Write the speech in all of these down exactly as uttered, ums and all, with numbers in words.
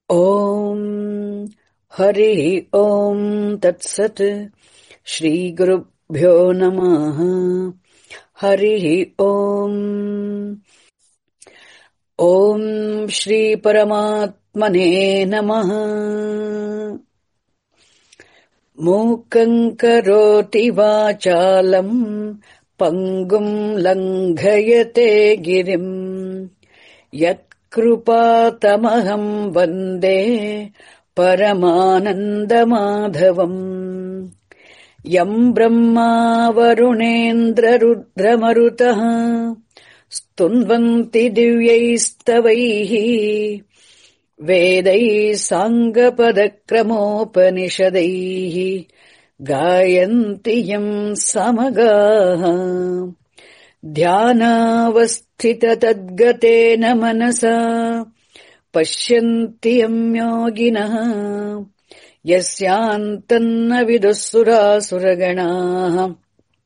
Om Hari Om Tat Sat Shri Gurubhyo Namaha Hari Om Om Shri Paramatmane Namaha Mukhaṁ Karoti Vācālam Pangum Langhayate Girim Yat Krupatamaham Vande Paramanandamadhavam Yam Brahma Varunendra Rudramarutaha Stunvanti Divyaistavaihi Vedai Sangapadakramopanishadaihi Gayanti Yam Samagaha Dhyanavasthita tadgatena manasa Pashyanti yam yoginaha Yasyantanna vidussura suraganaha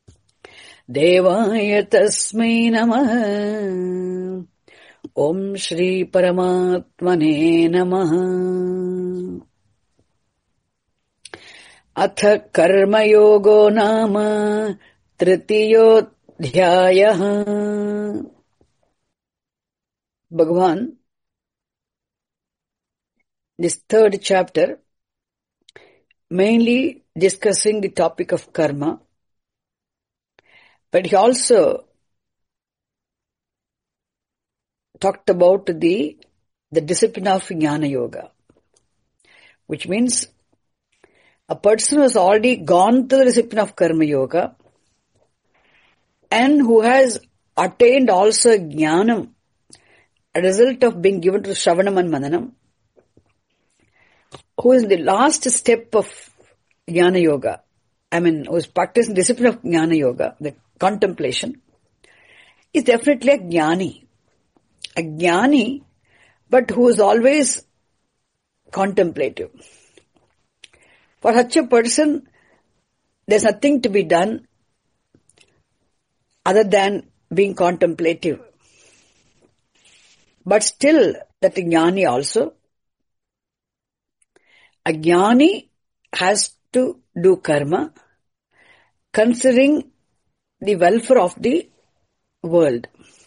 Devaya tasmai namaha Om Shri Paramatmane namaha Atha karma yogo nama Tritiyot Dhyayaha. Bhagavan, this third chapter, mainly discussing the topic of karma, but he also talked about the, the discipline of Jnana Yoga, which means a person who has already gone through the discipline of Karma Yoga and who has attained also Jnanam, a result of being given to Shravanam and Mananam, who is in the last step of Jnana Yoga, I mean, who is practicing the discipline of Jnana Yoga, the contemplation, is definitely a Jnani. A Jnani, but who is always contemplative. For such a person, there's nothing to be done other than being contemplative. But still, that Jnani also, a Jnani has to do karma, considering the welfare of the world.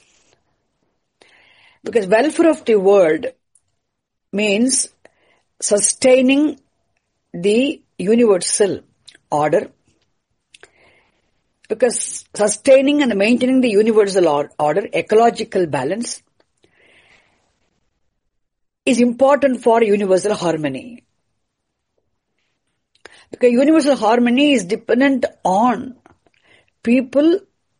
Because welfare of the world means sustaining the universal order. Because sustaining and maintaining the universal order, ecological balance, is important for universal harmony. Because universal harmony is dependent on people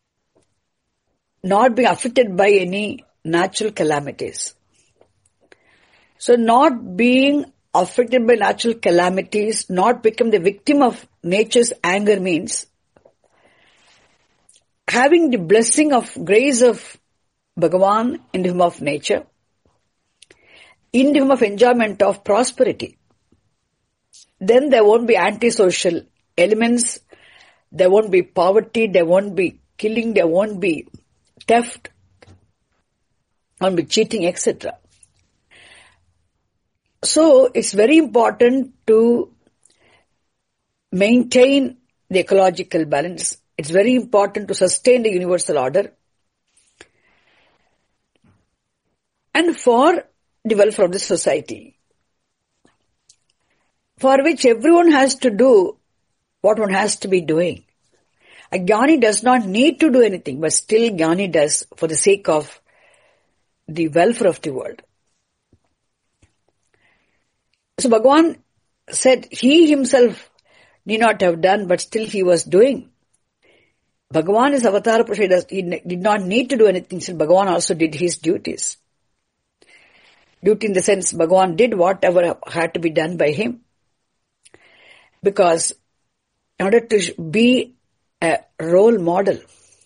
not being affected by any natural calamities. So not being affected by natural calamities, not become the victim of nature's anger means having the blessing of grace of Bhagavan in the form of nature, in the form of enjoyment of prosperity. Then there won't be antisocial elements, there won't be poverty, there won't be killing, there won't be theft, there won't be cheating, et cetera. So it's very important to maintain the ecological balance. It's very important to sustain the universal order and for the welfare of the society, for which everyone has to do what one has to be doing. A Jnani does not need to do anything, but still Jnani does for the sake of the welfare of the world. So Bhagavan said he himself need not have done, but still he was doing. Bhagavan is Avatar Purusha, he did not need to do anything, still Bhagavan also did his duties. Duty in the sense Bhagavan did whatever had to be done by him. Because in order to be a role model,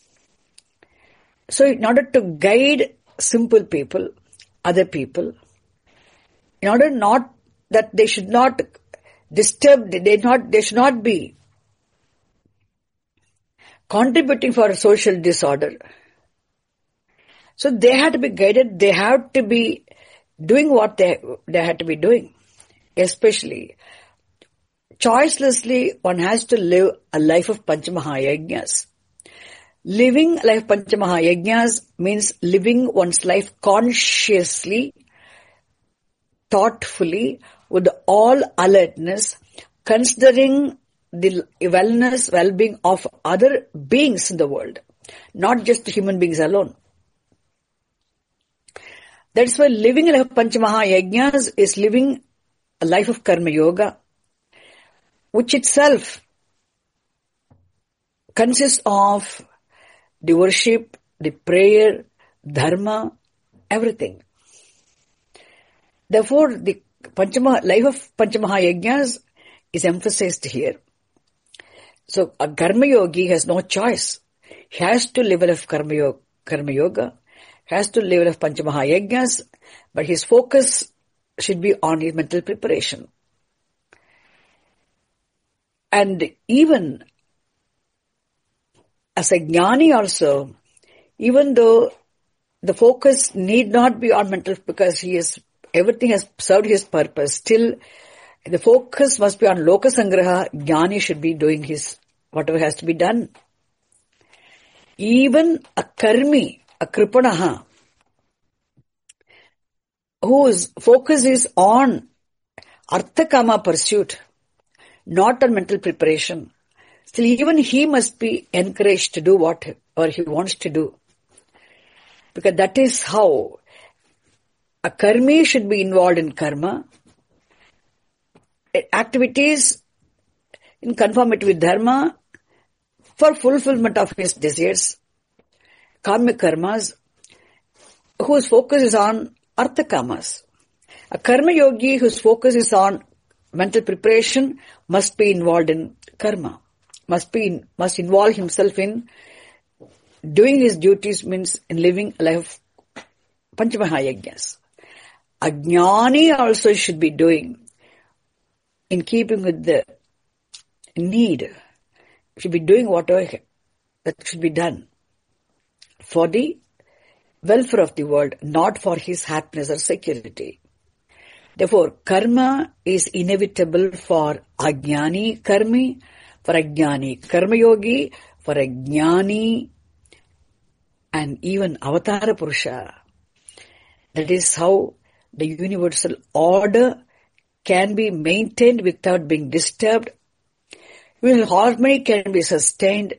so in order to guide simple people, other people, in order not that they should not disturb, they not they should not be contributing for a social disorder. So they had to be guided, they have to be doing what they, they had to be doing. especially, choicelessly one has to live a life of Panchamahayajnas. Living a life of Panchamahayajnas means living one's life consciously, thoughtfully, with all alertness, considering the wellness, well-being of other beings in the world, not just human beings alone. That's why living a life of Panchamahayajnas is living a life of Karma Yoga, which itself consists of the worship, the prayer, dharma, everything. Therefore, the Panchama, life of Panchamahayajnas is emphasized here. So, a Karma Yogi has no choice. He has to live a life of Karma Yoga, Karma Yoga, has to live a life of Panchamahayajnas, but his focus should be on his mental preparation. And even as a jnani also, even though the focus need not be on mental, because he is, everything has served his purpose, still the focus must be on loka sangraha. Jnani should be doing his, whatever has to be done. Even a karmi, a kripanaha, whose focus is on arthakama pursuit, not on mental preparation, still even he must be encouraged to do whatever he wants to do. Because that is how a karmi should be involved in karma, activities in conformity with dharma for fulfillment of his desires, karmic karmas, whose focus is on artha kamas. A karma yogi whose focus is on mental preparation must be involved in karma, must be in, must involve himself in doing his duties, means in living a life of Panchamahayajnas. A jnani also should be doing, in keeping with the need, should be doing whatever that should be done for the welfare of the world, not for his happiness or security. Therefore, karma is inevitable for ajnani karmi, for ajnani karma yogi, for ajnani and even avatara purusha. That is how the universal order can be maintained without being disturbed. Even harmony can be sustained.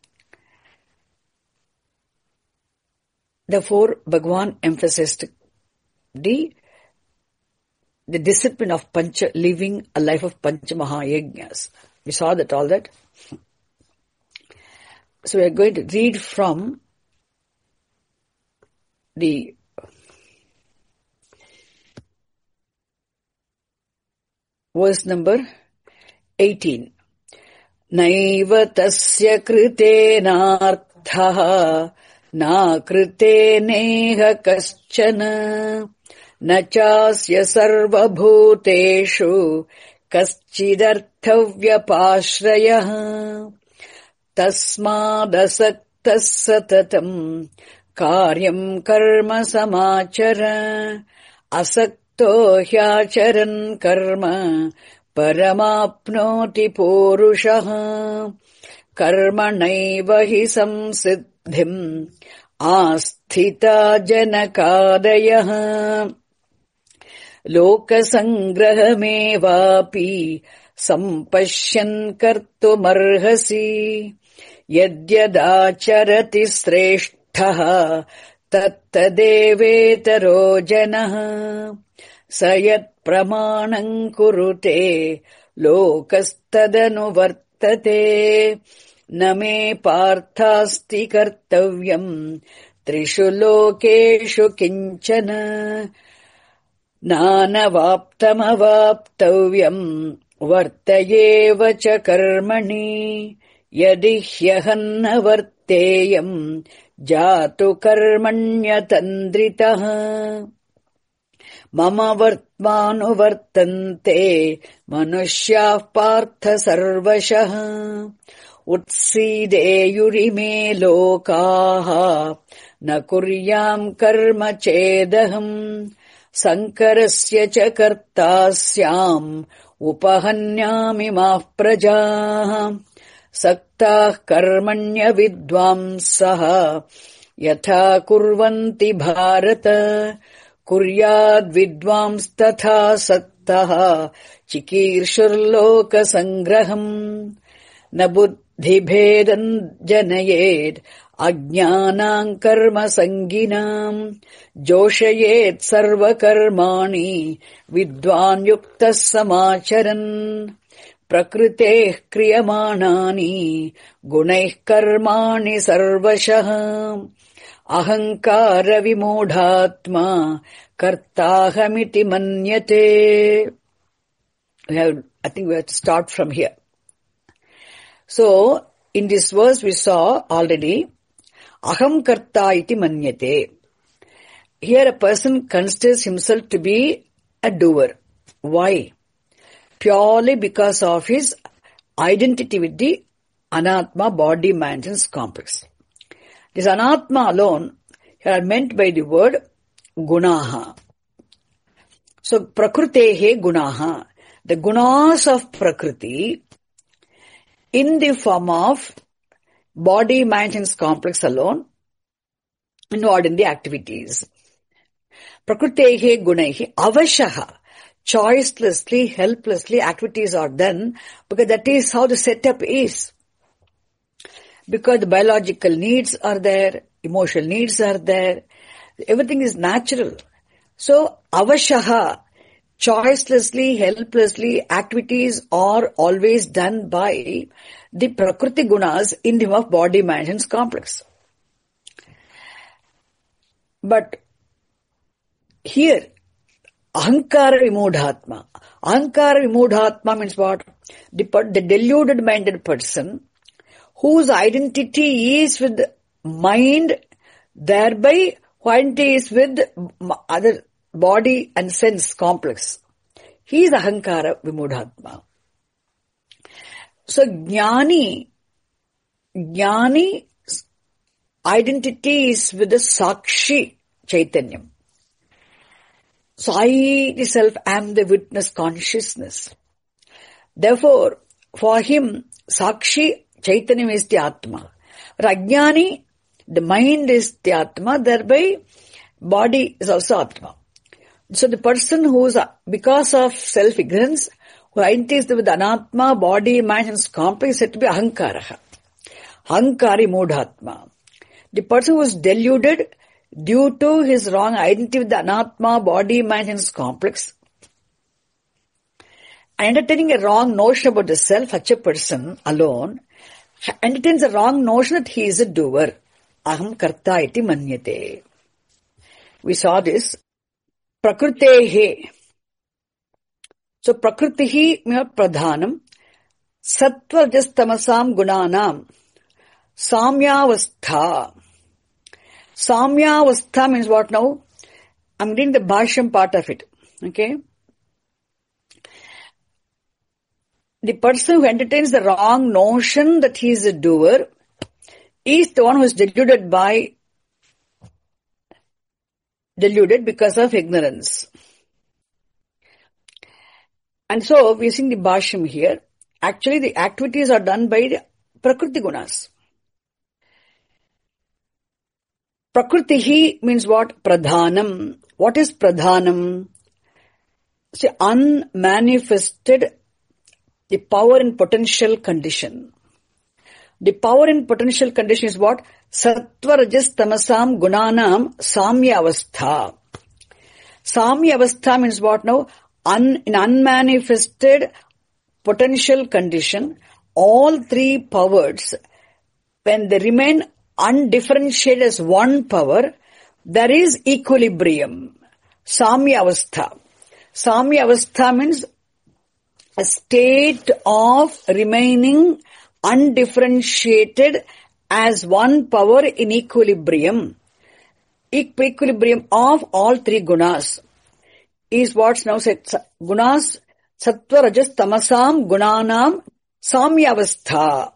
Therefore, Bhagavan emphasized the, the discipline of Pancha, living a life of Panchamahayajnas. We saw that, all that. So we are going to read from the verse number eighteen. Naiva tasya kritenarthaha na kriteneha kaschana na chasya sarva bhuteshu kaschidharthavyapashrayah tasmadasaktas satatam karyam karma samachara asakto hyacharan karma paramapnoti purushah karmanaiva hi samsiddhim asthita janakadayah lokasangrahamevapi sampashyan kartumarhasi yadyadacharati sreshtha tattadevetaro janah sayat pramanam kurute lokastadanu vartate name parthasti kartavyam trishu lokeshu kinchana nanavaptamavaptavyam vartayeva cha karmani yadi hyahanna varteyam jatu karmanyatandritah mama vartmanu vartante manushyaः partha sarvashah utsideyurime lokaah na kuryam karma chedaham sankarasya cha kartasyam upahanyamimah prajah saktah karmanya vidvamsah yatha kurvanti bharata kuryad vidvams tatha saktah chikirshurloka sangraham na buddhibhedan janayed ajnanam karma sanginam joshayet sarva karmani vidvan yuktas samacharan prakruteh kriyamanani gunaih karmani sarvashah ahankara vimodhatma kartahamiti manyate. We have, I think we have to start from here. So, in this verse we saw already, aham karta iti manyate. Here a person considers himself to be a doer. Why? Purely because of his identity with the anatma, body, mind and complex. This anatma alone here are meant by the word gunaha. So, prakrutehe gunaha. The gunas of prakriti in the form of body, mind and complex alone, not in the activities. Prakrutehe gunaihi avashaha. Choicelessly, helplessly, activities are done because that is how the setup is. Because the biological needs are there, emotional needs are there, everything is natural. So, avashaha, choicelessly, helplessly, activities are always done by the prakriti gunas in the form of body, mind and complex. But here, ahankara vimodhatma. Ahankara vimodhatma means what? The, the deluded minded person whose identity is with mind, thereby identity is with other body and sense complex. He is ahankara vimodhatma. So jnani, jnani identity is with the sakshi chaitanyam. So I myself am the witness consciousness. Therefore, for him, Sakshi Chaitanya is the Atma. Rajnani, the mind is the Atma, thereby body is also Atma. So the person who is, because of self-ignorance, who identifies with Anatma, body, mind and complex is said to be Ahankaraha. Ahankari Mudhatma. The person who is deluded due to his wrong identity with the anatma, body, mind and complex, and entertaining a wrong notion about the self, such a person alone entertains a wrong notion that he is a doer. Aham karta iti manyate. We saw this. Prakrutehe. So prakritihi means pradhanam. Sattva jas tamasam gunanam. Samyavastha. Samyavastha means what now? I'm reading the Bhashyam part of it. Okay? The person who entertains the wrong notion that he is a doer is the one who is deluded by, deluded because of ignorance. And so, we are seeing the Bhashyam here. Actually, the activities are done by the Prakriti Gunas. Prakritihi means what? Pradhanam. What is Pradhanam? See, unmanifested, the power and potential condition. The power and potential condition is what? Sattva rajas tamasam gunanam samya avastha. Samya avastha means what now? Un, in unmanifested potential condition, all three powers, when they remain undifferentiated as one power, there is equilibrium. Samya avastha. Samya avastha means a state of remaining undifferentiated as one power in equilibrium. Equilibrium of all three gunas is what's now said. Gunas, sattva, rajas, tamasam, gunanam, samyavastha.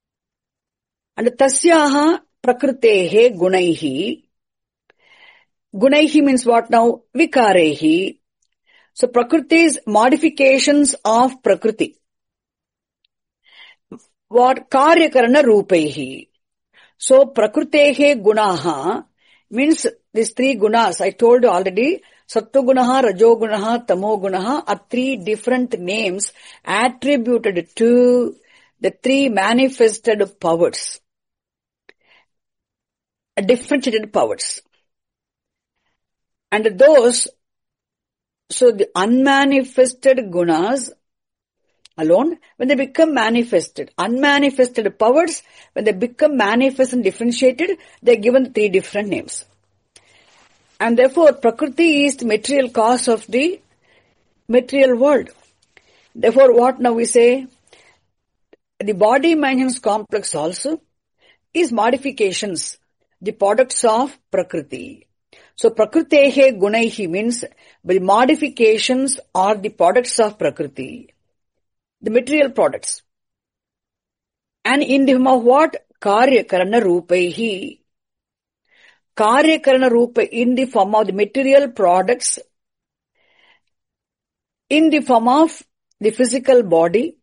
And tasyaha prakritehe gunaihi. Gunaihi means what now? Vikarehi. So Prakriti is modifications of Prakriti. What? Karyakarana Rupaihi. So Prakrutehe Gunaha means these three gunas. I told you already. Sattvagunaha, Rajogunaha, Tamogunaha are three different names attributed to the three manifested powers. Differentiated powers. And those, so the unmanifested gunas alone, when they become manifested, unmanifested powers, when they become manifest and differentiated, they are given three different names. And therefore, Prakriti is the material cause of the material world. Therefore, what now we say? The body-mind complex also is modifications, the products of Prakriti. So, Prakritehe Gunaihi means the modifications are the products of Prakriti, the material products. And in the form of what? Karyakarana Rupaihi. Karyakarana Rupa in the form of the material products, in the form of the physical body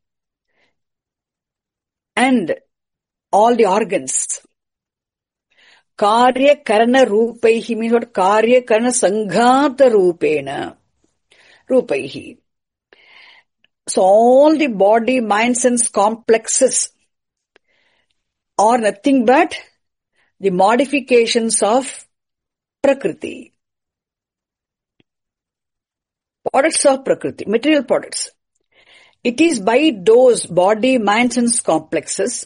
and all the organs. Karyakarana Rupaihi means what? Karyakarana Sanghata Rupena. Rupaihi. So all the body, mind, sense complexes are nothing but the modifications of Prakriti. Products of Prakriti, material products. It is by those body, mind, sense complexes,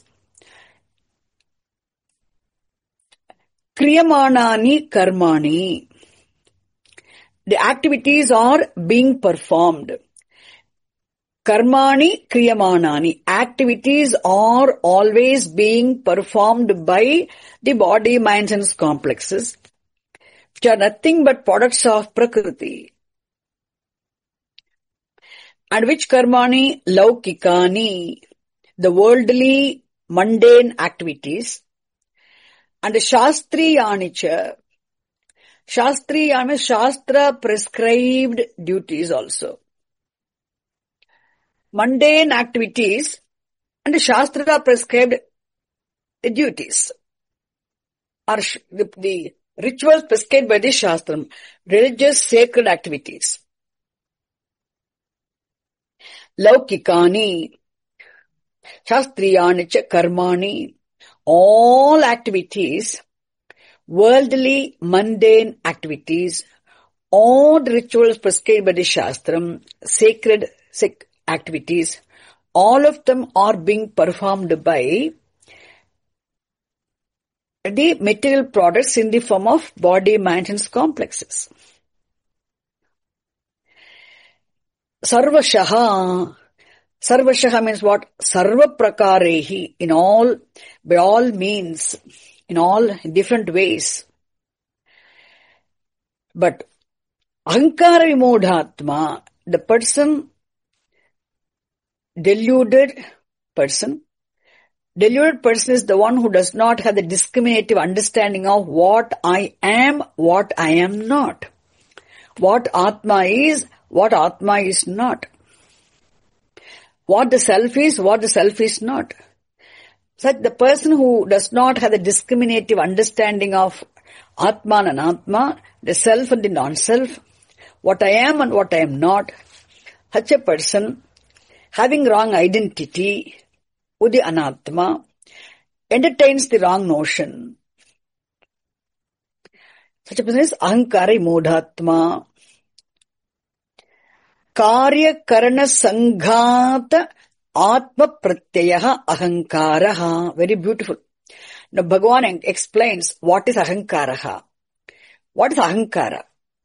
Kriyamanani Karmani. The activities are being performed. Karmani Kriyamanani. Activities are always being performed by the body, mind, sense complexes, which are nothing but products of Prakriti. And which Karmani? Laukikani. The worldly, mundane activities. And the Shastriyanicha. Shastriyani means Shastra prescribed duties also. Mundane activities and the Shastra prescribed duties are the, the rituals prescribed by the Shastra, religious sacred activities. Laukikani, Shastriyani cha Karmani, all activities, worldly, mundane activities, all the rituals prescribed by the Shastram, sacred, sacred activities, all of them are being performed by the material products in the form of body, mind, and complexes. Sarvashaha. Sarvashaha means what? Sarva prakarehi. In all, by all means, in all different ways. But ahankara vimodhatma, the person deluded person. Deluded person is the one who does not have the discriminative understanding of what I am, what I am not. What Atma is, what Atma is not. What the self is, what the self is not. Such the person who does not have the discriminative understanding of Atman and Atma, the self and the non-self, what I am and what I am not, such a person having wrong identity, Udi Anatma, entertains the wrong notion. Such a person is Ahankara Modhatma. Karya Karana Sanghata Atma Pratyayaha Ahankaraha. Very beautiful. Now Bhagavan explains what is Ahankaraha. What is Ahankara?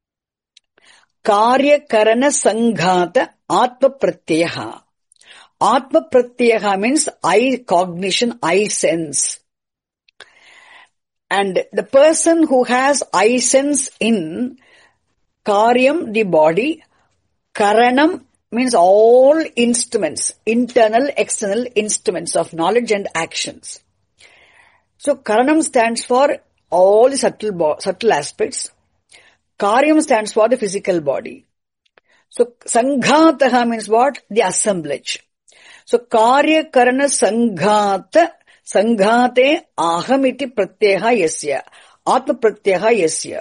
Karya Karana Sanghata Atma Pratyayaha. Atma Pratyayaha means I cognition, I sense. And the person who has I sense in Karyam, the body, Karanam means all instruments, internal, external instruments of knowledge and actions. So Karanam stands for all the subtle, subtle aspects. Karyam stands for the physical body. So, Sanghataha means what? The assemblage. So, Karya Karana Sanghata, Sanghate Ahamiti Pratyaha Yasya. Atma Pratyaha Yasya.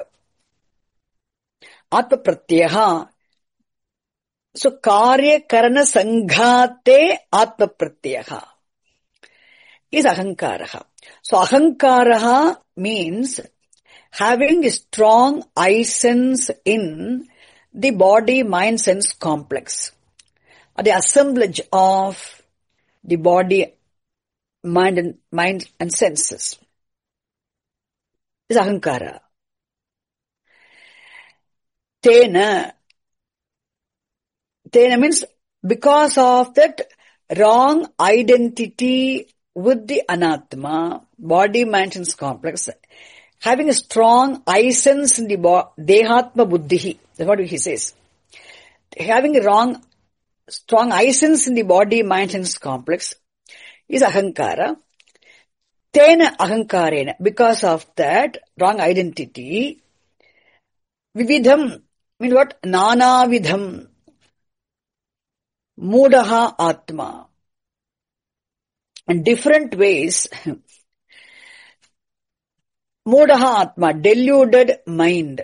Atma Pratyaha. So, Karya Karana Sanghate Atma Pratyaha is Ahankaraha. So, Ahankaraha means having a strong I sense in the body, mind, sense complex. Or the assemblage of the body, mind and, mind and senses is Ahankara. Tena. Tena means because of that wrong identity with the Anatma, body, mind, sense complex, having a strong I sense in the bo- Dehatma Buddhihi. That's what he says. Having a wrong, strong I sense in the body, mind, sense complex is Ahankara. Tena Ahankarena. Because of that wrong identity, Vividham means what? Nana Vidham. Mudaha Atma. In different ways, Mudaha Atma, deluded mind.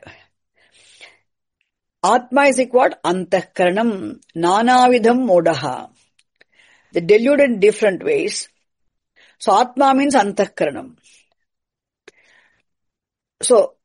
Atma is like what? Antahkaranam, Nanavidham Mudaha. The deluded in different ways. So Atma means Antahkaranam. So,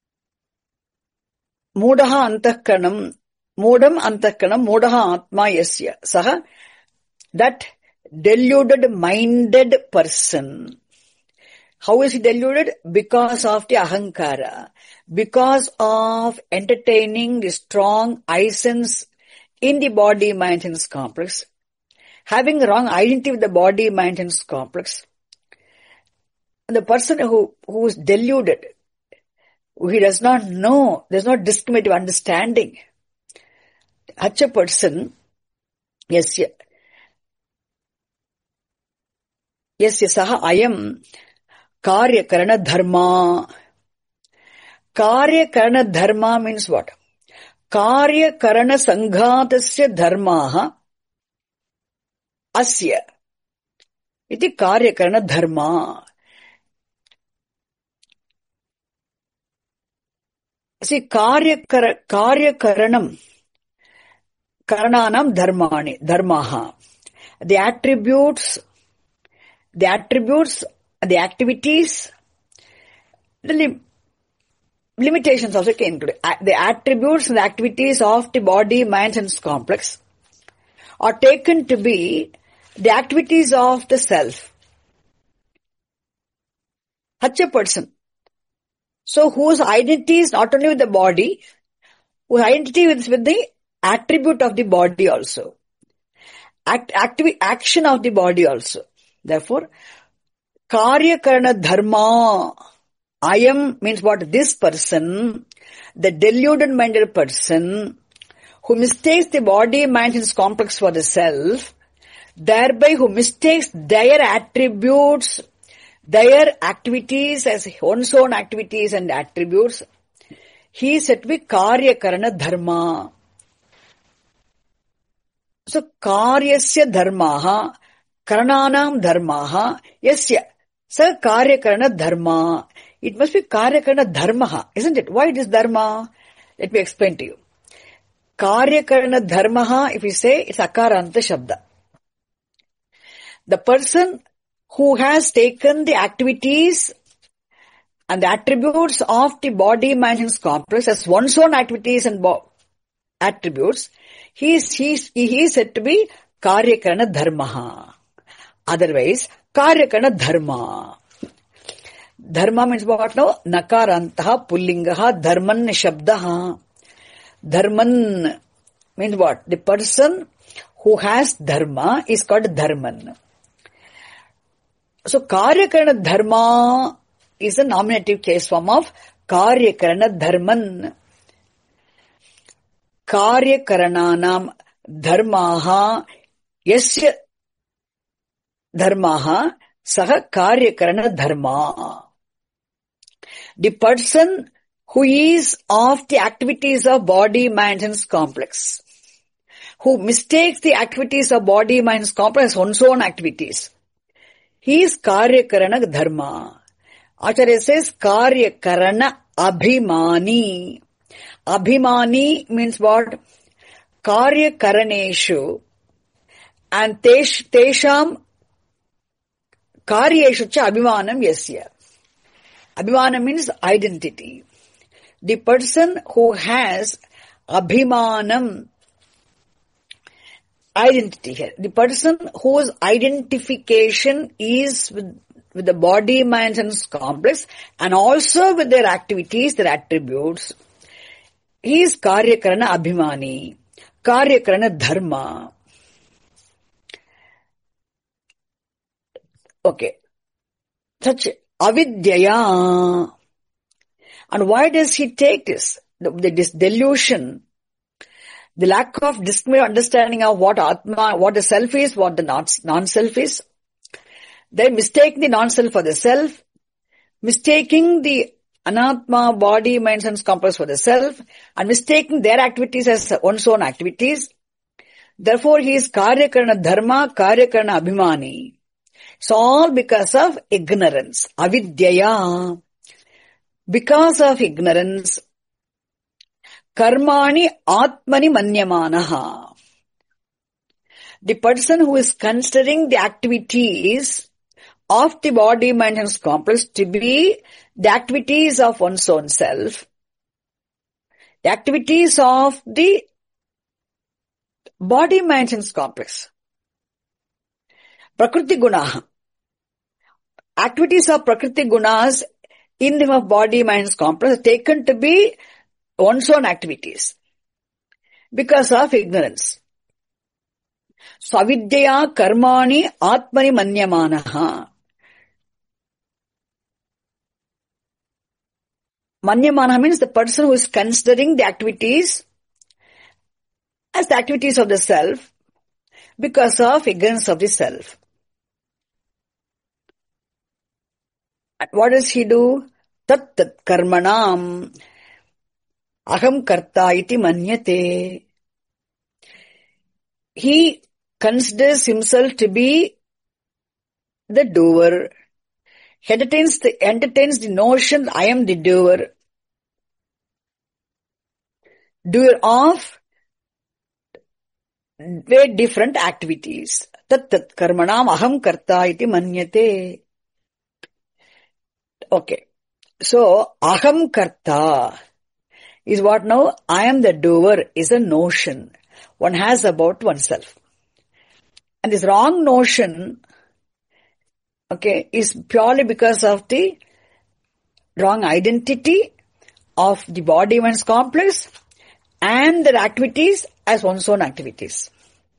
Mudaha Antahkaranam, Mudam Antahkaranam, Mudaha Atma Yasya. Saha, that deluded minded person. How is he deluded? Because of the Ahankara. Because of entertaining the strong I sense in the body, mind, sense complex. Having the wrong identity with the body, mind, sense complex. And the person who, who is deluded, he does not know, there is no discriminative understanding. Such a person, yes, yes, yes, saha ayam Karya Karana Dharma. Karya Karana Dharma means what? Karya Karana Sanghatasya Dharmaha Asya. Iti Karya Karana Dharma. See, Karya Karya Karanam. Karananam Dharmani. Dharmaha. The attributes, the attributes, the activities, the lim- limitations also came to it. The attributes and the activities of the body, mind, sense complex are taken to be the activities of the self. Such a person. So whose identity is not only with the body, whose identity is with the attribute of the body also. Act, active, action of the body also. Therefore, Karya Karana Dharma. Ayam means what? This person, the deluded minded person, who mistakes the body, mind, and complex for the self, thereby who mistakes their attributes, their activities as one's own activities and attributes, he is said to be Karya Karana Dharma. So, Karyasya Dharmaha, Karananam Dharmaha, Yasya. Sa Karya Karana Dharma. It must be Karya Karana Dharmaha, isn't it? Why it is Dharma? Let me explain to you. Karya Karana Dharmaha, if we say, it's Akaranta Shabda. The person who has taken the activities and the attributes of the body, mind, and complex as one's own activities and bo- attributes, he is, he, is, he is said to be Karya Karana Dharmaha. Otherwise, Karya Karana Dharma. Dharma means what now? Nakarantaha pullingaha dharman shabdaha. Dharman means what? The person who has dharma is called dharman. So, Karya Karana Dharma is a nominative case form of Karya Karana Dharman. Karya Karananam Dharmaha Yasya Dharmaha Saha Karya Karana Dharma. The person who is of the activities of body-mind complex, who mistakes the activities of body-mind complex as one's own activities. He is Karyakarana Dharma. Acharya says Karyakarana Abhimani. Abhimani means what? Karyakaraneshu and tesh, Tesham Karyeshu cha Abhimanam Yasya. Abhimanam means identity. The person who has Abhimanam, identity here. The person whose identification is with, with the body, mind and complex and also with their activities, their attributes. He is Karyakarana Abhimani, Karyakarana Dharma. Okay. Such avidyaya. And why does he take this? The, this delusion, the lack of discriminate understanding of what Atma, what the self is, what the non-self is. They mistake the non-self for the self, mistaking the Anatma, body, mind, and complex for the self, and mistaking their activities as one's own activities. Therefore, he is Karyakarana Dharma, Karyakarana Abhimani. It's all because of ignorance, avidyaya. Because of ignorance, karmani atmani manyamanaha. The person who is considering the activities of the body, mind and complex to be the activities of one's own self, the activities of the body, mind and complex. Prakriti gunaha. Activities of Prakriti gunas in the of body, mind, complex are taken to be one's own activities because of ignorance. Savidyaya karmani atmani manyamanaha. Manyamanaha means the person who is considering the activities as the activities of the self because of ignorance of the self. And what does he do? Tat tat karmanam aham karta iti manyate. He considers himself to be the doer. He entertains the, entertains the notion, I am the doer. Doer of very different activities. Tat tat karmanam aham karta iti manyate. Okay. So, aham karta is what now? I am the doer is a notion one has about oneself. And this wrong notion, okay, is purely because of the wrong identity of the body mind complex and their activities as one's own activities.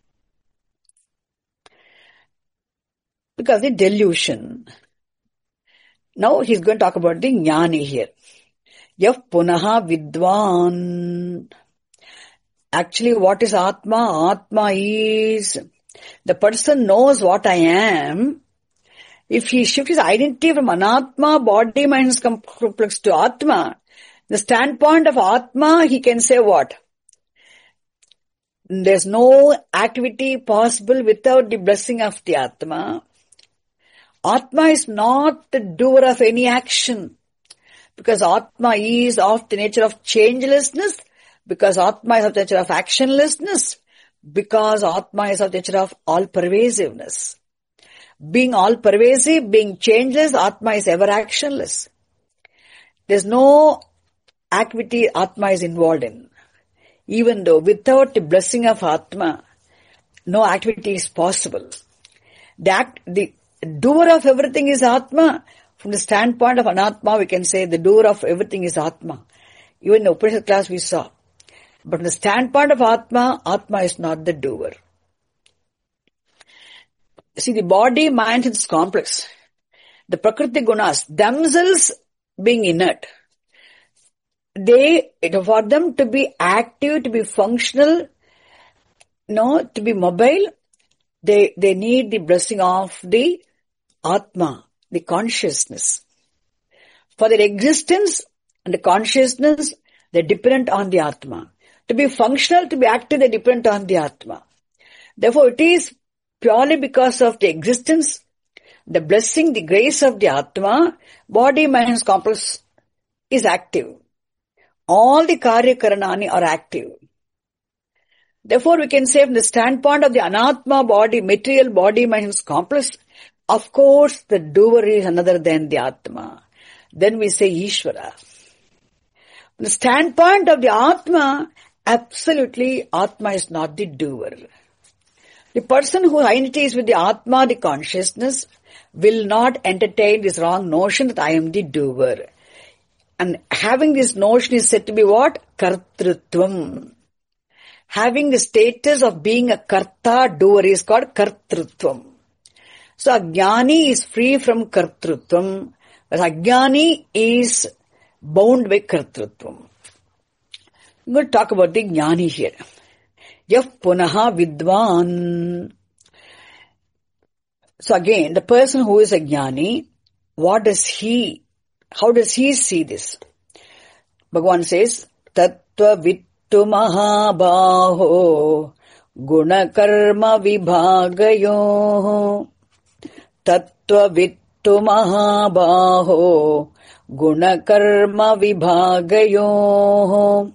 Because the delusion. Now he's going to talk about the jnani here. Yav punaha vidwan. Actually, what is Atma? Atma is the person knows what I am. If he shifts his identity from Anatma, body, mind complex to Atma, the standpoint of Atma, he can say what? There's no activity possible without the blessing of the Atma. Atma is not the doer of any action, because Atma is of the nature of changelessness, because Atma is of the nature of actionlessness, because Atma is of the nature of all-pervasiveness. Being all-pervasive, being changeless, Atma is ever actionless. There's no activity Atma is involved in. Even though without the blessing of Atma, no activity is possible. The act, the doer of everything is Atma. From the standpoint of Anatma, we can say the doer of everything is Atma. Even in the Upanishad class we saw. But from the standpoint of Atma, Atma is not the doer. See, the body, mind is complex. The Prakriti gunas, themselves being inert, they, for them to be active, to be functional, no, to be mobile, they, they need the blessing of the Atma, the consciousness. For their existence, and the consciousness, they're dependent on the Atma. To be functional, to be active, they're dependent on the Atma. Therefore, it is purely because of the existence, the blessing, the grace of the Atma, body, mind, complex is active. All the Karya Karanani are active. Therefore, we can say from the standpoint of the Anatma body, material body, mind, complex, of course, the doer is another than the Atma. Then we say Ishvara. From the standpoint of the Atma, absolutely Atma is not the doer. The person who identifies with the Atma, the consciousness, will not entertain this wrong notion that I am the doer. And having this notion is said to be what? Kartrutvam. Having the status of being a karta, doer is called kartrutvam. So Ajnani is free from kartrutvam, but Ajnani is bound by kartrutvam. I'm going to talk about the Jnani here. Yaf punaha vidvan. So again, the person who is a Jnani, what does he, how does he see this? Bhagavan says, Tattva vittu mahabaho guna karma vibhagayo. Tattva vittu mahabaho guna karma vibhagayo.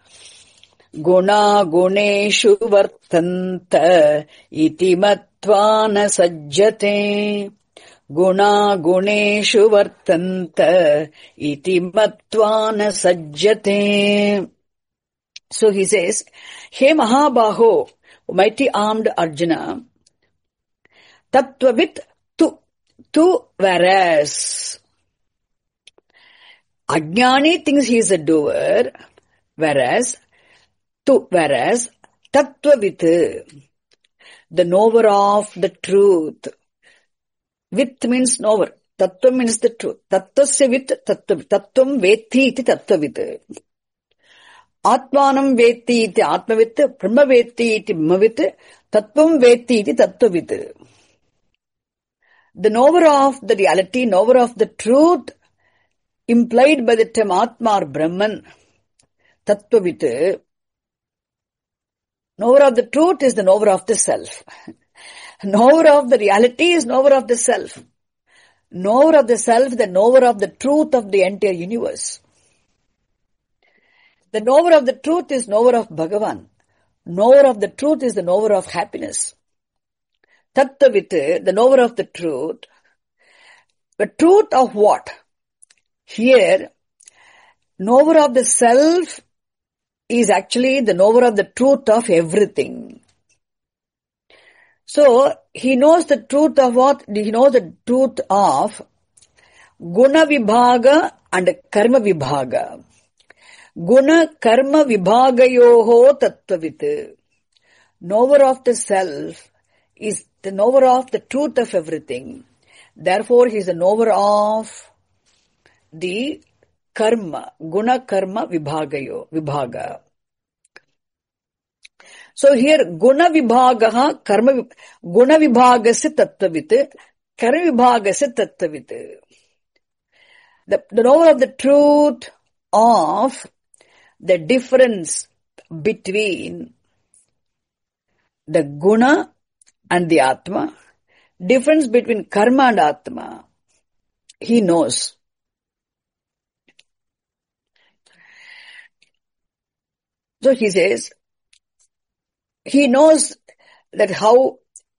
Guna guneshu vartanta iti matvana sajjate. Guna guneshu vartanta iti matvana sajjate. So he says, Hey Mahabaho, mighty armed Arjuna, tattvavit tu, tu whereas. Ajnani thinks he is a doer, whereas Tu, whereas, Tattvavit, the knower of the truth. Vit means knower. Tattva means the truth. Tattvasya vit, tattva, tattvam veti iti tattvavit. Atmanam veti iti atmavit, brahma veti iti brahmavit, tattvam veti iti tattvavit. The knower of the reality, knower of the truth, implied by the term Atma or Brahman, tattvavit. Knower of the truth is the knower of the self. Knower of the reality is knower of the self. Knower of the self, the knower of the truth of the entire universe. The knower of the truth is knower of Bhagavan. Knower of the truth is the knower of happiness. Tattvavit, the knower of the truth. The truth of what? Here, knower of the self is actually the knower of the truth of everything. So, he knows the truth of what? He knows the truth of Guna Vibhaga and Karma Vibhaga. Guna Karma Vibhagayoho Tattvavit. Knower of the self is the knower of the truth of everything. Therefore, he is the knower of the Karma, Guna Karma Vibhagayo, Vibhaga. So here, Guna Vibhagaha, Karma, Guna Vibhagasya Tattvavit, Karma Vibhagasya Tattvavit. The, the knower of the truth of the difference between the Guna and the Atma, difference between Karma and Atma, he knows. So he says, he knows that how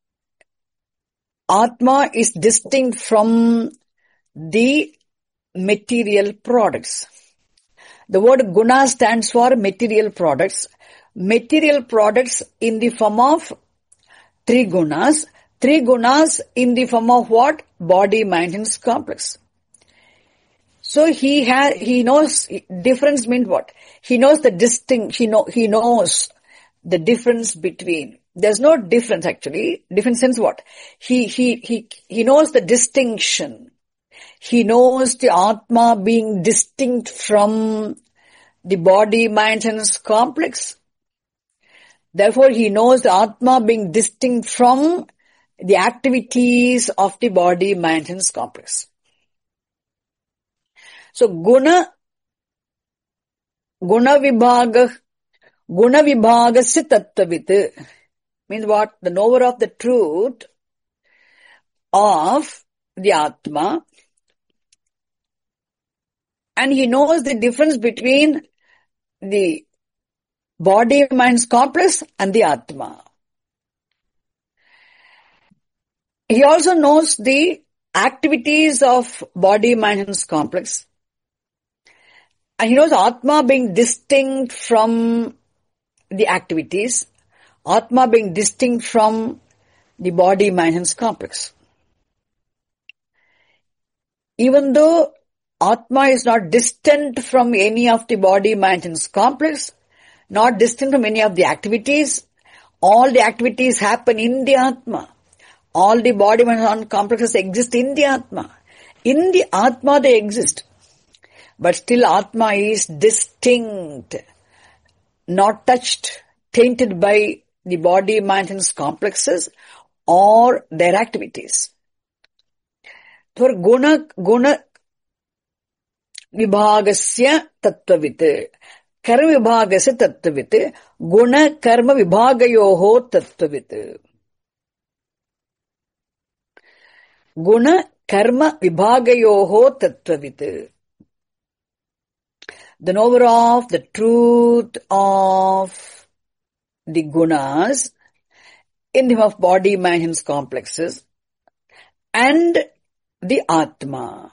Atma is distinct from the material products. The word guna stands for material products. Material products in the form of three gunas. Three gunas in the form of what? Body, mind and complex. So he has, he knows, difference means what? He knows the distinct, he know, he knows the difference between, there's no difference actually, difference sense what? He, he, he, he knows the distinction. He knows the Atma being distinct from the body, mind and complex. Therefore he knows the Atma being distinct from the activities of the body, mind and complex. So guna guna vibhaga, guna vibhagasya tattvavit. Means what? The knower of the truth of the Atma, and he knows the difference between the body-mind complex and the Atma. He also knows the activities of body-mind complex, and he knows Atma being distinct from the activities, Atma being distinct from the body-mind complex. Even though Atma is not distant from any of the body-mind complex, not distant from any of the activities, all the activities happen in the Atma. All the body-mind complexes exist in the Atma. In the Atma they exist. But still Atma is distinct, not touched, tainted by the body-mind complexes or their activities. For guna, guna vibhagasya tattvavit, karma vibhagasya tattvavit, guna karma vibhagayoho tattvavit. Guna karma vibhagayoho tattvavit. The knower of the truth of the gunas in him of body, mind, complexes and the Atma.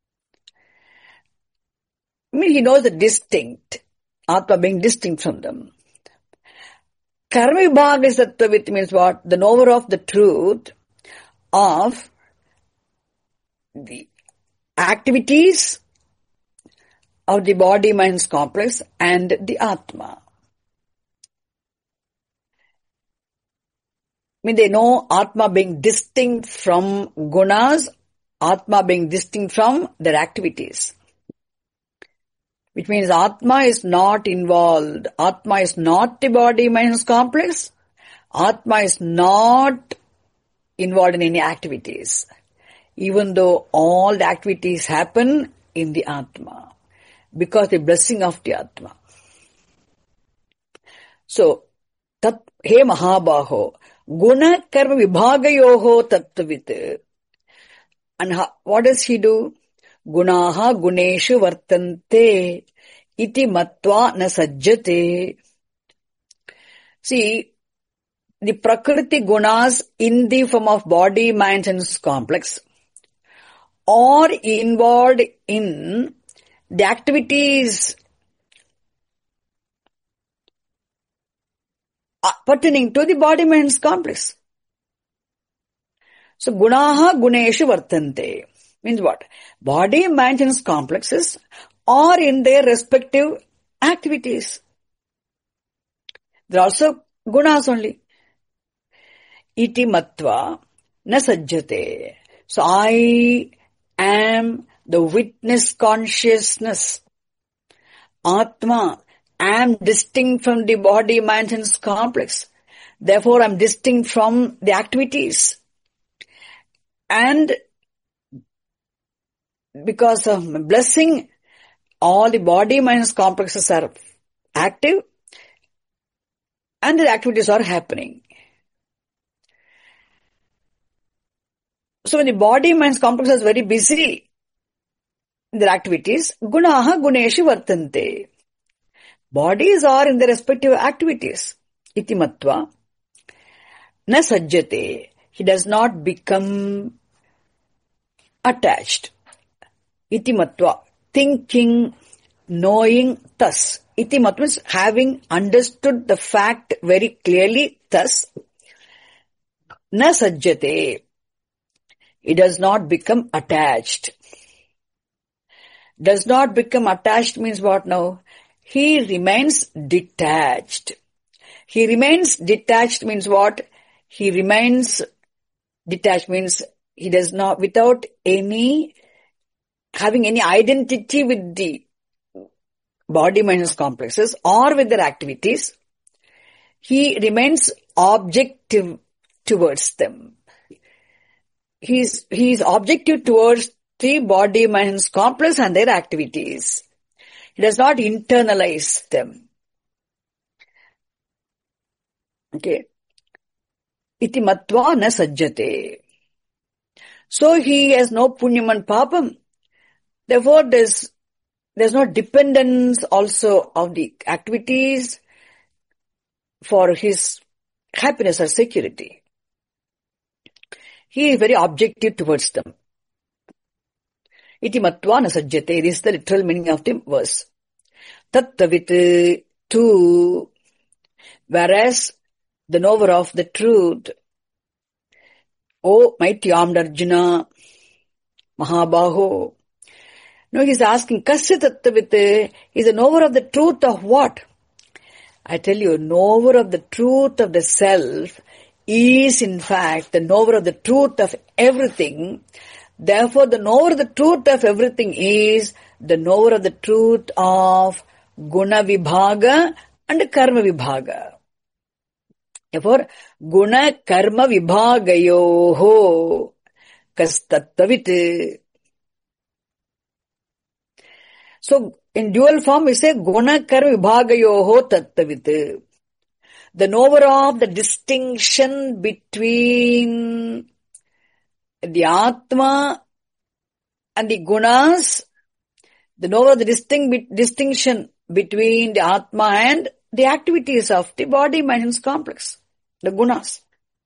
I mean, he knows the distinct, Atma being distinct from them. Karma vibhagasya tattvavit means what? The knower of the truth of the activities of the body-mind complex and the Atma. I mean, they know Atma being distinct from gunas, Atma being distinct from their activities. Which means Atma is not involved. Atma is not the body-mind complex. Atma is not involved in any activities. Even though all the activities happen in the Atma. Because the blessing of the Atma. So, tat, he Mahabaho, guna karma vibhagayoho tattvavit. And ha, what does he do? Gunaha guneshu vartante iti matva na sajjate. See, the prakriti gunas in the form of body, mind and complex are involved in the activities pertaining to the body-mind complex. So, gunaha guneshu vartante means what? Body, mind and complexes are in their respective activities. They are also gunas only. Iti matva na sajjate. So, I am the witness consciousness. Atma, I am distinct from the body, mind and complex. Therefore, I am distinct from the activities. And because of blessing, all the body, mind and complexes are active and the activities are happening. So when the body, mind, complex is very busy in their activities, gunaha guneshu vartante. Bodies are in their respective activities. Iti matva na sajjate. He does not become attached. Iti matva. Thinking, knowing, thus. Iti matva means having understood the fact very clearly, thus. Na sajjate. He does not become attached. Does not become attached means what now? He remains detached. He remains detached means what? He remains detached means he does not, without any, having any identity with the body, mind, complexes or with their activities, he remains objective towards them. He is, he is objective towards the body, mind, complex and their activities. He does not internalize them. Okay. Iti matva na sajjate. So he has no punyam and papam. Therefore, there's, there's no dependence also of the activities for his happiness or security. He is very objective towards them. Iti matva na sajjate. This is the literal meaning of the verse. Tattavit, too, whereas the knower of the truth, O mighty armed Arjuna, Mahabaho. No, he's asking, Kasya tattavit, is the knower of the truth of what? I tell you, knower of the truth of the self is in fact the knower of the truth of everything. Therefore, the knower of the truth of everything is the knower of the truth of Guna Vibhaga and Karma Vibhaga. Therefore, Guna Karma Vibhagayoho Kastattavit. So, in dual form we say Guna Karma Vibhagayoho Tattavit. The knower of the distinction between the Atma and the Gunas, the knower of the distinct, distinction between the Atma and the activities of the body, mind, complex, the Gunas.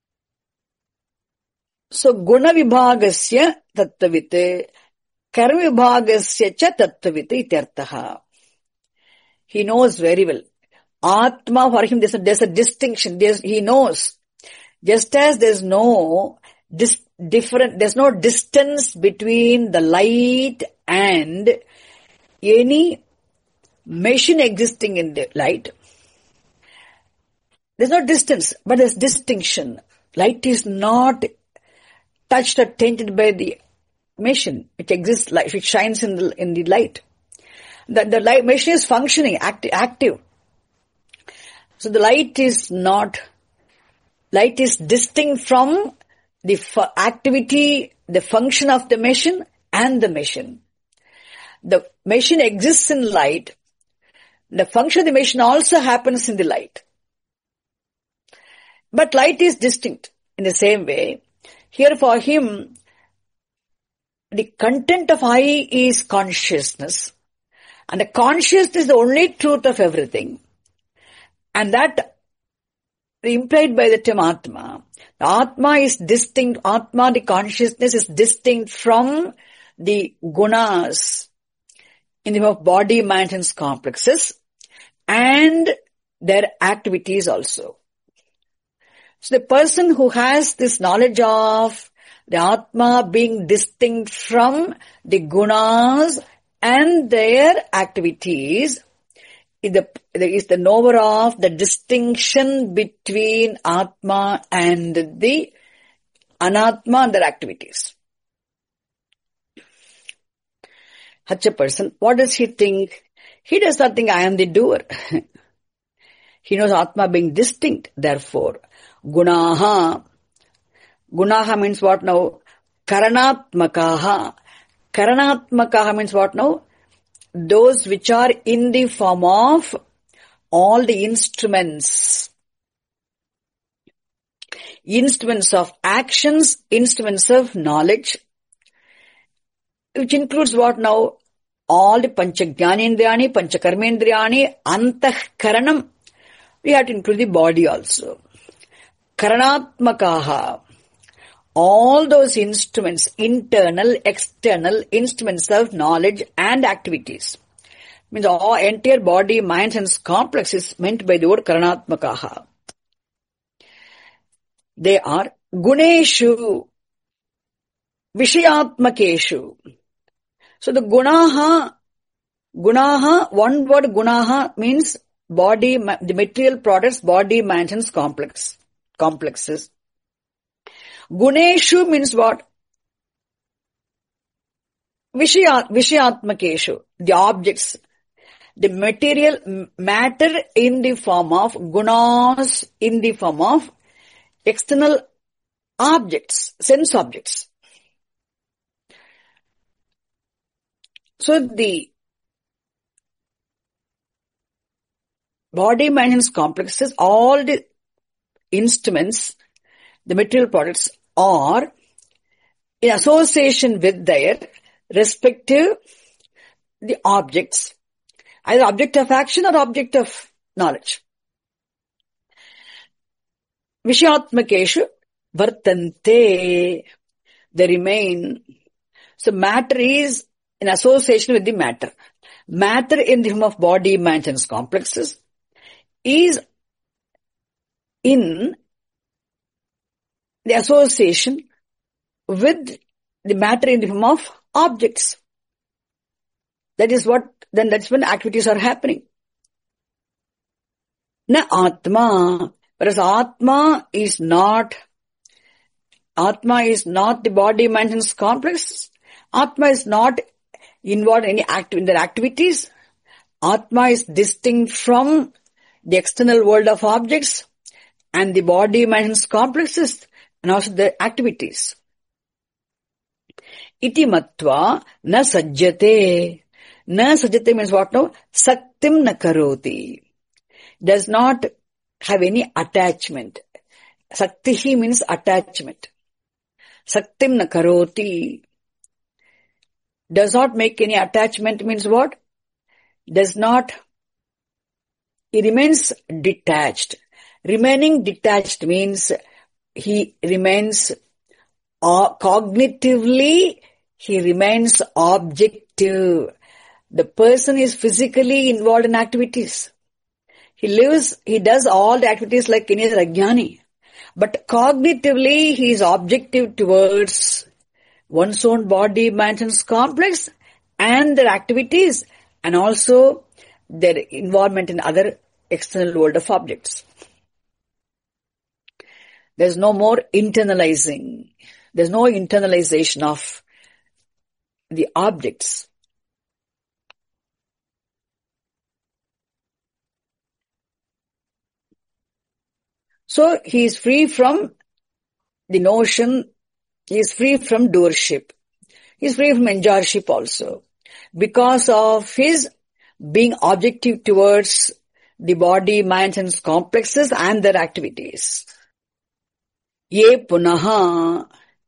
So, Guna Vibhagasya Tattavite, Karma Vibhagasya cha Tattavite ityartaha. He knows very well. Atma, for him, there's a, there's a distinction. There's, he knows. Just as there's no dis, different, there's no distance between the light and any machine existing in the light. There's no distance, but there's distinction. Light is not touched or tainted by the machine which exists, which shines in the, in the light. The, the light machine is functioning, acti- active. So the light is not, light is distinct from the fu- activity, the function of the machine and the machine. The machine exists in light. The function of the machine also happens in the light. But light is distinct. In the same way, here for him, the content of I is consciousness. And the consciousness is the only truth of everything. And that implied by the term Atma. The Atma is distinct. Atma, the consciousness, is distinct from the gunas in the of body, mind, and complexes and their activities also. So the person who has this knowledge of the Atma being distinct from the gunas and their activities is the, is the knower of the distinction between Atma and the Anatma and their activities. Such a person, what does he think? He does not think I am the doer. He knows Atma being distinct. Therefore, Gunaha. Gunaha means what now? Karanatmakaha. Karanatmakaha means what now? Those which are in the form of all the instruments. Instruments of actions, instruments of knowledge, which includes what now? All the Panchajnanendriyani, Panchakarmendriyani, Antahkaranam. We have to include the body also. Karanatmakaha. All those instruments, internal, external instruments of knowledge and activities. Means all entire body, mind and complex is meant by the word Karanatmakaha. They are Guneshu, Vishayatmakeshu. So the Gunaha, Gunaha, one word Gunaha means body, the material products, body, mind and complex, complexes. Guneshu means what? Vishayat, Vishayatmakeshu, the objects, the material matter in the form of gunas, in the form of external objects, sense objects. So the body, mind and complexes, all the instruments, the material products are in association with their respective the objects, either object of action or object of knowledge. Vishayatmakeshu vartante, they remain. So matter is in association with the matter. Matter in the form of body, mind and complexes is in the association with the matter in the form of objects. That is what, then that's when activities are happening. Na Atma, whereas Atma is not, Atma is not the body, mind and complex. Atma is not involved in any act, in their activities. Atma is distinct from the external world of objects and the body, mind and complexes and also the activities. Iti matva na sajjate. Na sajjate means what now? Saktim na karoti. Does not have any attachment. Saktihi means attachment. Saktim na karoti. Does not make any attachment means what? Does not, he remains detached. Remaining detached means he remains uh, cognitively, he remains objective. The person is physically involved in activities. He lives, he does all the activities like any other ajnani. But cognitively, he is objective towards one's own body, mind and complex and their activities and also their involvement in other external world of objects. There's no more internalizing. There's no internalization of the objects. So he is free from the notion, he is free from doership. He is free from enjoyership also. Because of his being objective towards the body, mind and complexes and their activities. Ye punaha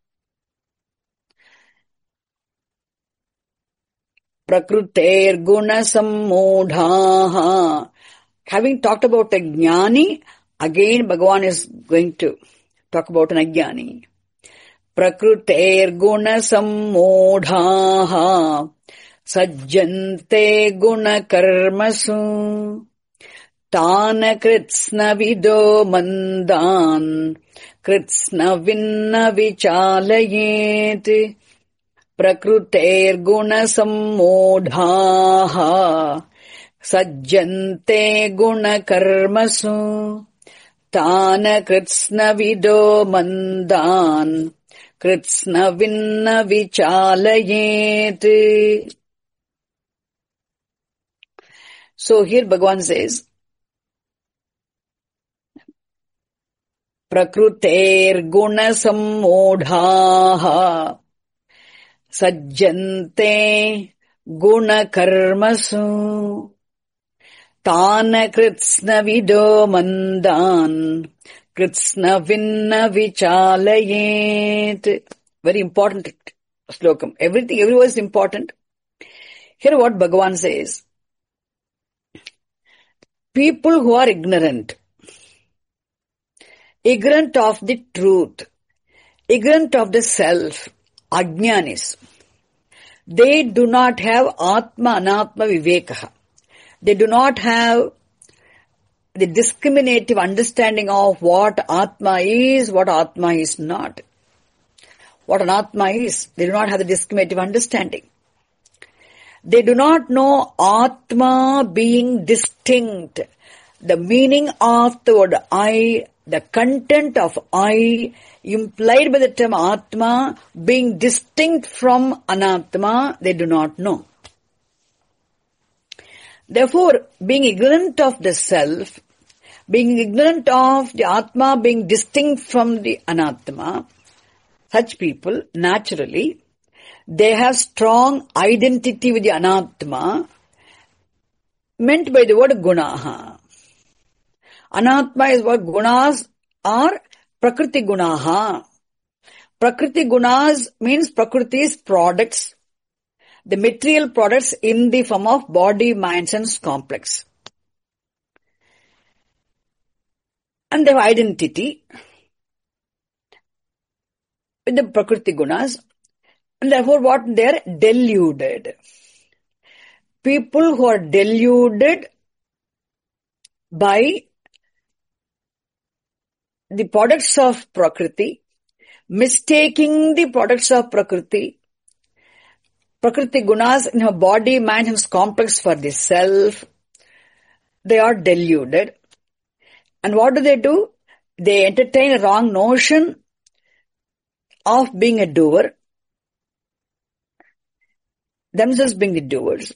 prakruter guna sammodhaha. Having talked about a jnani, again Bhagavan is going to talk about an ajnani. Prakruter guna sammodhaha sajjante guna karmasu tana kritsna vido mandan kritsna vinna vichalayet prakruter guna sammodhaha sajjante guna karmasu tana kritsna vido mandan kritsna vinna vichalayet. So here Bhagavan says, Prakruter guna sammodhaha sajjante guna karmasu tana kritsna vido mandan kritsna vinna vichalayet. Very important slokam. Everything, every word is important. Here what Bhagavan says, people who are ignorant, ignorant of the truth, ignorant of the self, ajnanis, they do not have atma anatma vivekaha. They do not have the discriminative understanding of what atma is, what atma is not. What an atma is, they do not have the discriminative understanding. They do not know atma being distinct. The meaning of the word I, the content of I, implied by the term atma, being distinct from anatma, they do not know. Therefore, being ignorant of the self, being ignorant of the atma being distinct from the anatma, such people, naturally, they have strong identity with the anatma, meant by the word gunaha. Anatma is what? Gunas are Prakriti Gunaha. Prakriti Gunas means Prakriti's products, the material products in the form of body, mind, sense complex. And they have identity with the Prakriti Gunas. And therefore what? They are deluded. People who are deluded by the products of Prakriti, mistaking the products of Prakriti, Prakriti Gunas in her body, mind, and complex for the self, they are deluded. And what do they do? They entertain a wrong notion of being a doer, themselves being the doers.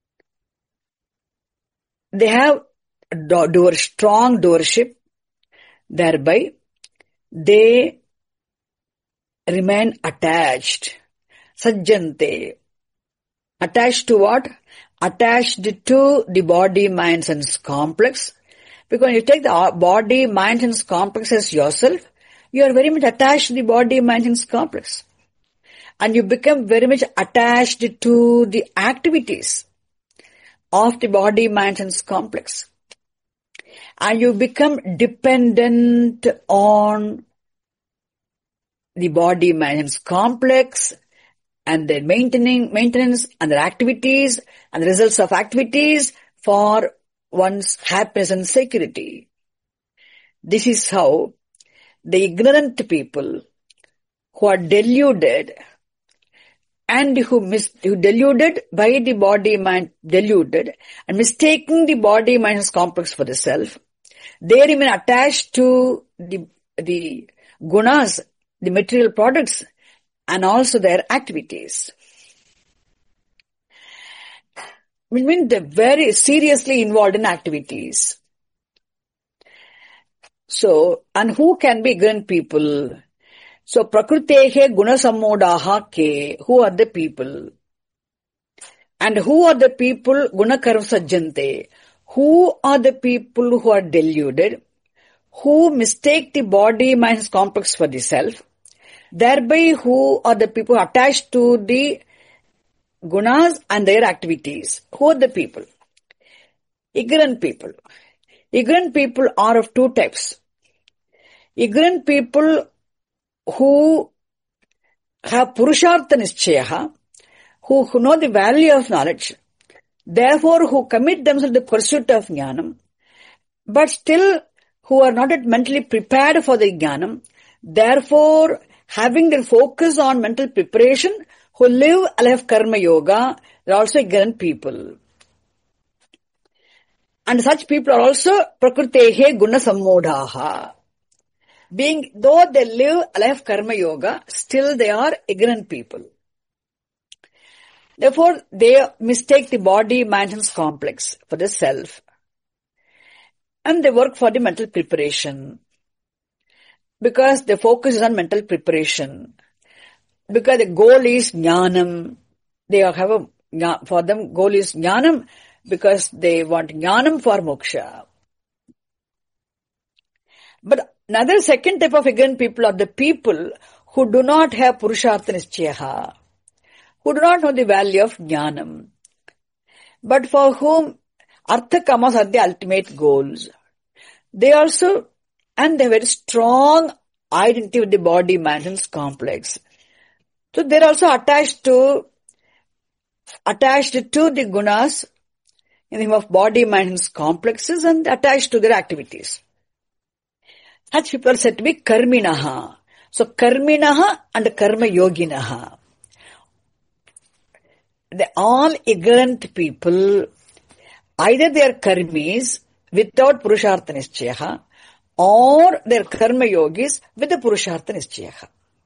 They have doer, strong doership, thereby they remain attached. Sajjante. Attached to what? Attached to the body, mind, sense complex. Because when you take the body, mind, sense complex as yourself, you are very much attached to the body, mind, sense complex. And you become very much attached to the activities of the body, mind, sense complex. And you become dependent on the body, mind, sense complex and their maintaining, maintenance and their activities and the results of activities for one's happiness and security. This is how the ignorant people who are deluded and who mis- who deluded by the body, mind, deluded and mistaking the body, mind complex for the self, they remain attached to the, the gunas, the material products, and also their activities. I mean, they're very seriously involved in activities. So, and who can be ignorant people? So, Prakritehe gunasammodaha ke, who are the people? And who are the people gunakarma sajjante? Who are the people who are deluded, who mistake the body, mind, complex for the self, thereby who are the people attached to the gunas and their activities? Who are the people? Ignorant people. Ignorant people are of two types. Ignorant people who have purushartha nischaya, who, who know the value of knowledge, therefore who commit themselves to the pursuit of jnanam, but still who are not yet mentally prepared for the jnanam, therefore having their focus on mental preparation, who live a life of karma yoga, they are also ignorant people. And such people are also prakritehe guna sammodaha. Being, though they live a life of karma yoga, still they are ignorant people. Therefore, they mistake the body, mind, and complex for the self. And they work for the mental preparation. Because the focus is on mental preparation. Because the goal is jnanam. They have a, for them, goal is jnanam because they want jnanam for moksha. But another second type of ignorant people are the people who do not have purushartha nischaya, who do not know the value of jnanam, but for whom artha kamas are the ultimate goals. They also, and they have very strong identity with the body, mind, and complex. So they are also attached to, attached to the gunas in the name of body, mind, and complexes and attached to their activities. Such people are said to be karminaha. So karminaha and karma yoginaha. They all ignorant people, either they are karmis without purushartha nischaya, or they are karma yogis with the purushartha nischaya.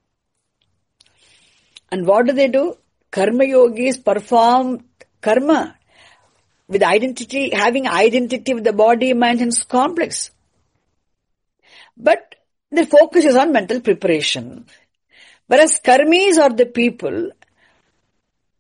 And what do they do? Karma yogis perform karma with identity, having identity with the body, mind, and complex. But the focus is on mental preparation. Whereas karmis are the people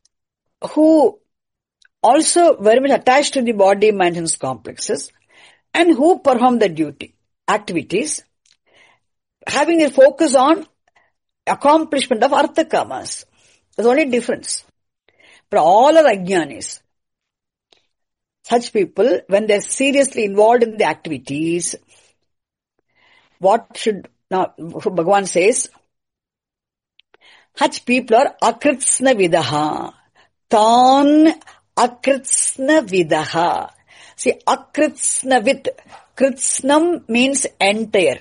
who also very much attached to the body, mind, and complexes, and who perform the duty, activities, having a focus on accomplishment of artha kamas. There's only difference. But all are ajnanis. Such people, when they're seriously involved in the activities, what should, now Bhagavan says, such people are akritsna vidaha. Tan akritsna vidaha. See, akritsna vid. Kritsnam means entire.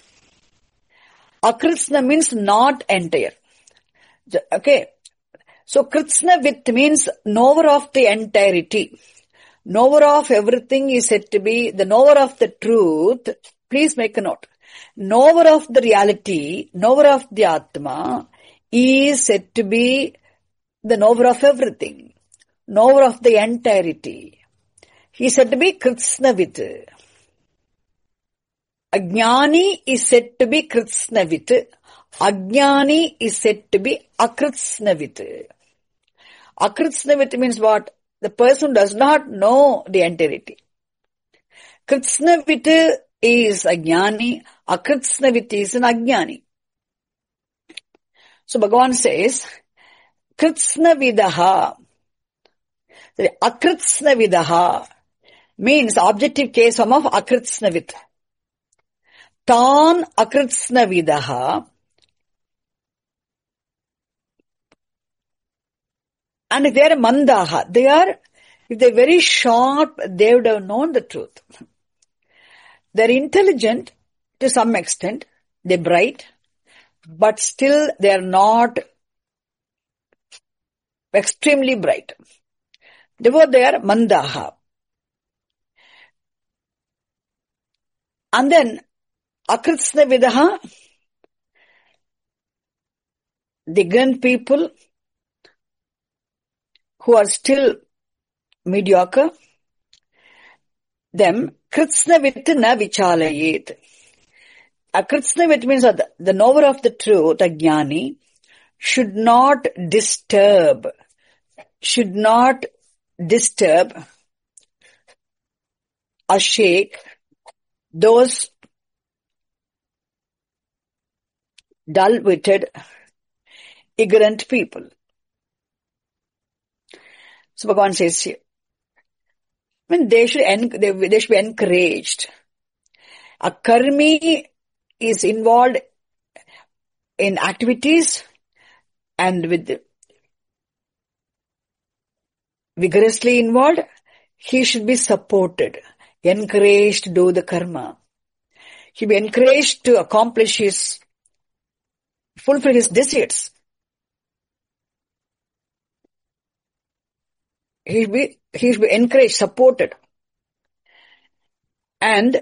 Akritsna means not entire. Okay. So, kritsna vid means knower of the entirety. Knower of everything is said to be the knower of the truth. Please make a note. Knower of the reality, knower of the Atma is said to be the knower of everything. Knower of the entirety. He is said to be kritsnavid. Ajnani is said to be kritsnavid. Ajnani is said to be akritsnavid. Akritsnavid means what? The person does not know the entirety. Kritsnavid is ajnani, akritsnavid is an ajnani. So Bhagavan says, kritsnavidaha. Akritsnavidaha means objective case form of akritsnavid. Tan akritsnavidaha. And if they are mandaha, they are, if they're very sharp, they would have known the truth. They're intelligent to some extent, they're bright, but still they are not extremely bright. Therefore they are mandaha. And then akritsna vidaha, the ignorant people who are still mediocre, them kritsnavit na vichalayet. Akritsnavit means the, the knower of the truth, ajnani, should not disturb, should not disturb or shake those dull-witted, ignorant people. So Bhagavan says here, I mean, they should, en- they, they should be encouraged. A karmi is involved in activities and with vigorously involved, he should be supported, encouraged to do the karma. He should be encouraged to accomplish his, fulfill his desires. He should be, he should be encouraged, supported. And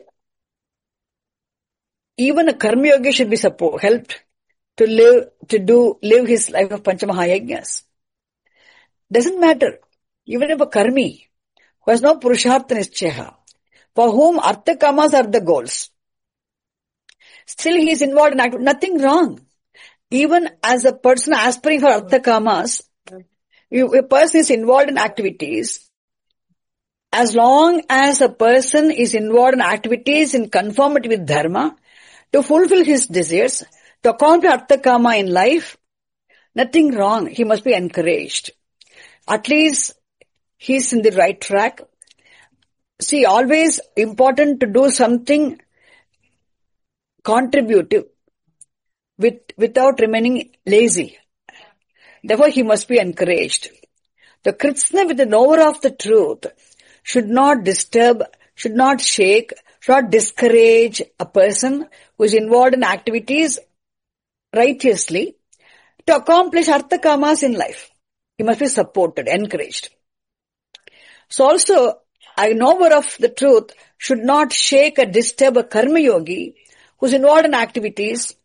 even a karma yogi should be support, helped to live, to do, live his life of Panchamahayagnas. Doesn't matter. Even if a karmi who has no purushartha nischaya, for whom artha kamas are the goals, still he is involved in activity. Nothing wrong. Even as a person aspiring for artha kamas, if a person is involved in activities, as long as a person is involved in activities in conformity with dharma, to fulfill his desires, to accomplish artha kama in life, nothing wrong. He must be encouraged. At least he is in the right track. See, always important to do something contributive with, without remaining lazy. Therefore, he must be encouraged. The kritsna with the knower of the truth should not disturb, should not shake, should not discourage a person who is involved in activities righteously to accomplish artha kamas in life. He must be supported, encouraged. So also, a knower of the truth should not shake or disturb a karma yogi who is involved in activities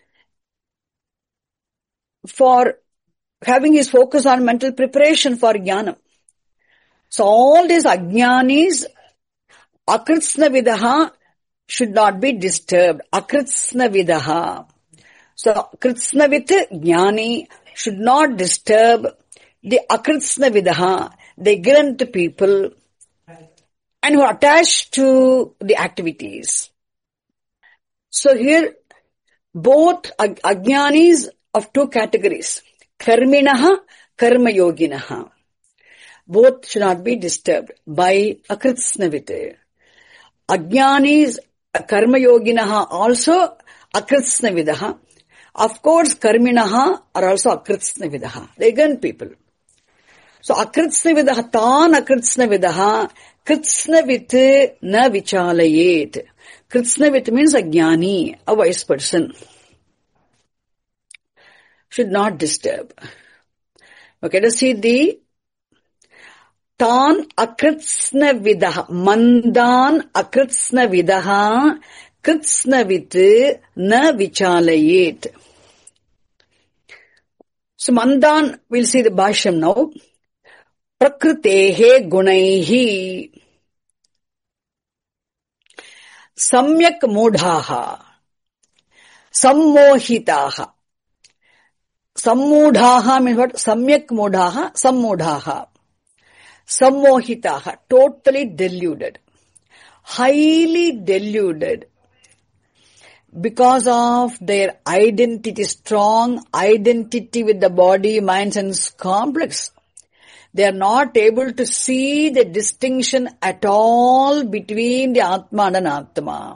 for having his focus on mental preparation for jnana. So all these ajnanis, akritsna vidaha, should not be disturbed. Akritsna vidaha. So kritsna with jnani should not disturb the akritsna vidaha, the ignorant people and who are attached to the activities. So here, both ajnanis of two categories, karminaha, karma yoginaha, both should not be disturbed by akritsnavit. Ajnanis, karma yoginaha also akritsnavidaha. Of course, karminaha are also akritsnavidaha. They again people. So akritsnavidaha, tan akritsnavidaha, kritsnavit na vichalayet. Kritsnavit means a jnani, a wise person. Should not disturb. Okay, let's see the tan akritsnavidaha, mandan akritsnavidaha, kritsnavit na vichalayet. So mandan, we'll see the bhashyam now. Prakritehe gunaihi samyak mudhaha sammohitaha. Sammudhaha means what? Samyak mudhaha, sammudhaha. Sammohitaha, totally deluded, highly deluded because of their identity, strong identity with the body, mind, sense complex. They are not able to see the distinction at all between the Atma and Anatma.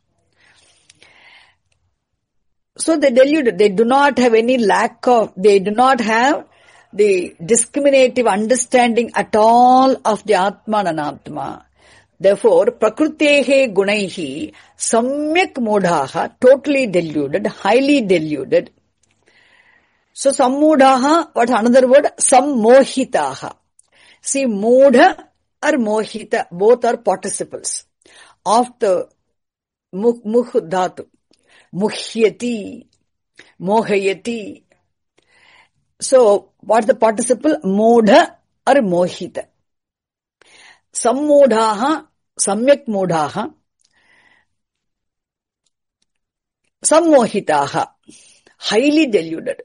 So they deluded. They do not have any lack of, they do not have the discriminative understanding at all of the Atma and Anatma. Therefore, prakritehe gunaihi samyak mudhaha, totally deluded, highly deluded. So sammudhaha, what's another word? Sammohitaha. See, mudha or mohita, both are participles of the mukh, mukh dhatu. Muhyati, mohayati. So, what's the participle? Mudha or mohita. Sammudhaha, samyak mudhaha. Sammohitaha, highly deluded.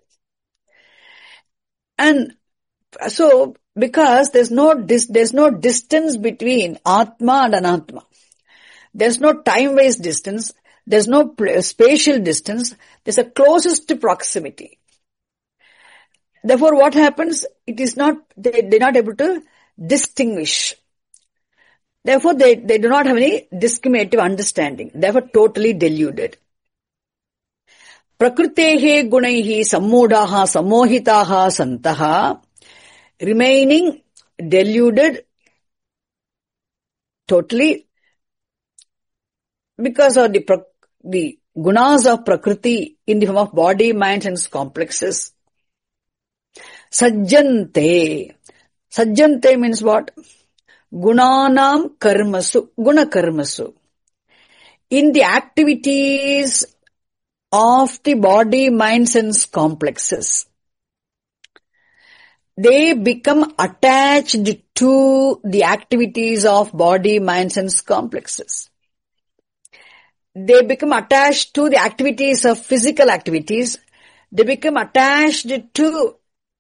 And so, because there's no, dis, there's no distance between Atma and Anatma. There's no time-wise distance. There's no spatial distance. There's a closest proximity. Therefore, what happens? It is not, they, they're not able to distinguish. Therefore, they, they do not have any discriminative understanding. Therefore, totally deluded. Prakritehe gunaihi sammudhaha sammohitaha santaha, remaining deluded totally because of the, the gunas of prakriti in the form of body, mind, and complexes. Sajjante. Sajjante means what? Gunanam karmasu, guna karmasu. In the activities of the body, mind, sense complexes, they become attached to the activities of body, mind, sense complexes. They become attached to the activities of physical activities. They become attached to,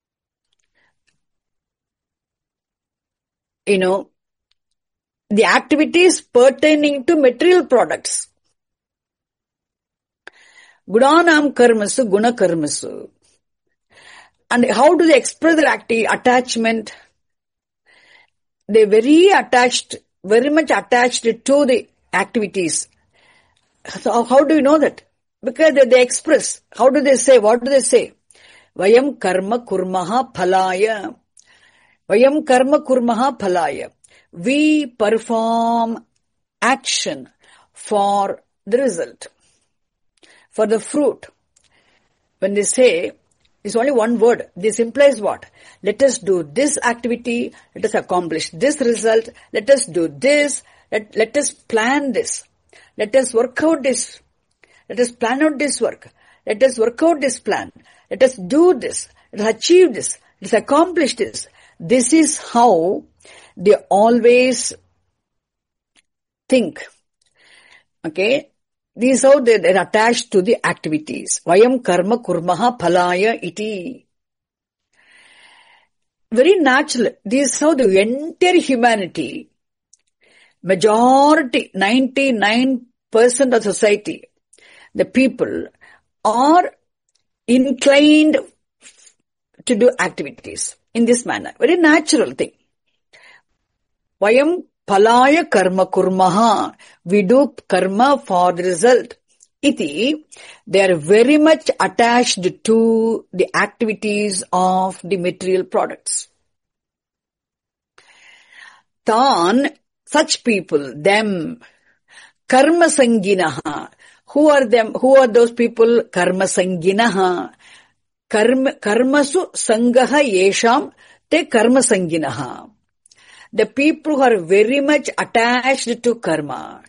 you know, the activities pertaining to material products. Gunanam karmasu, guna karmasu. And how do they express their acti- attachment? They're very attached, very much attached to the activities. So how do you know that? Because they, they express. How do they say? What do they say? Vayam karma kurmaha phalaya. Vayam karma kurmaha phalaya. We perform action for the result, for the fruit. When they say, it's only one word. This implies what? Let us do this activity. Let us accomplish this result. Let us do this. Let, let us plan this. Let us work out this. Let us plan out this work. Let us work out this plan. Let us do this. Let us achieve this. Let us accomplish this. This is how they always think. Okay? This is how they are attached to the activities. Vayam karma kurmaha phalaya iti. Very natural. This is how the entire humanity majority, ninety-nine percent of society, the people are inclined to do activities in this manner. Very natural thing. Vayam palaya karma kurmaha. We do karma for the result. Iti, they are very much attached to the activities of the material products. Tan, such people, them, karma sanginaha. Who are them? Who are those people? Karma sanginaha. Karma, karmasu sangaha yesham te karma sanginaha. The people who are very much attached to karma.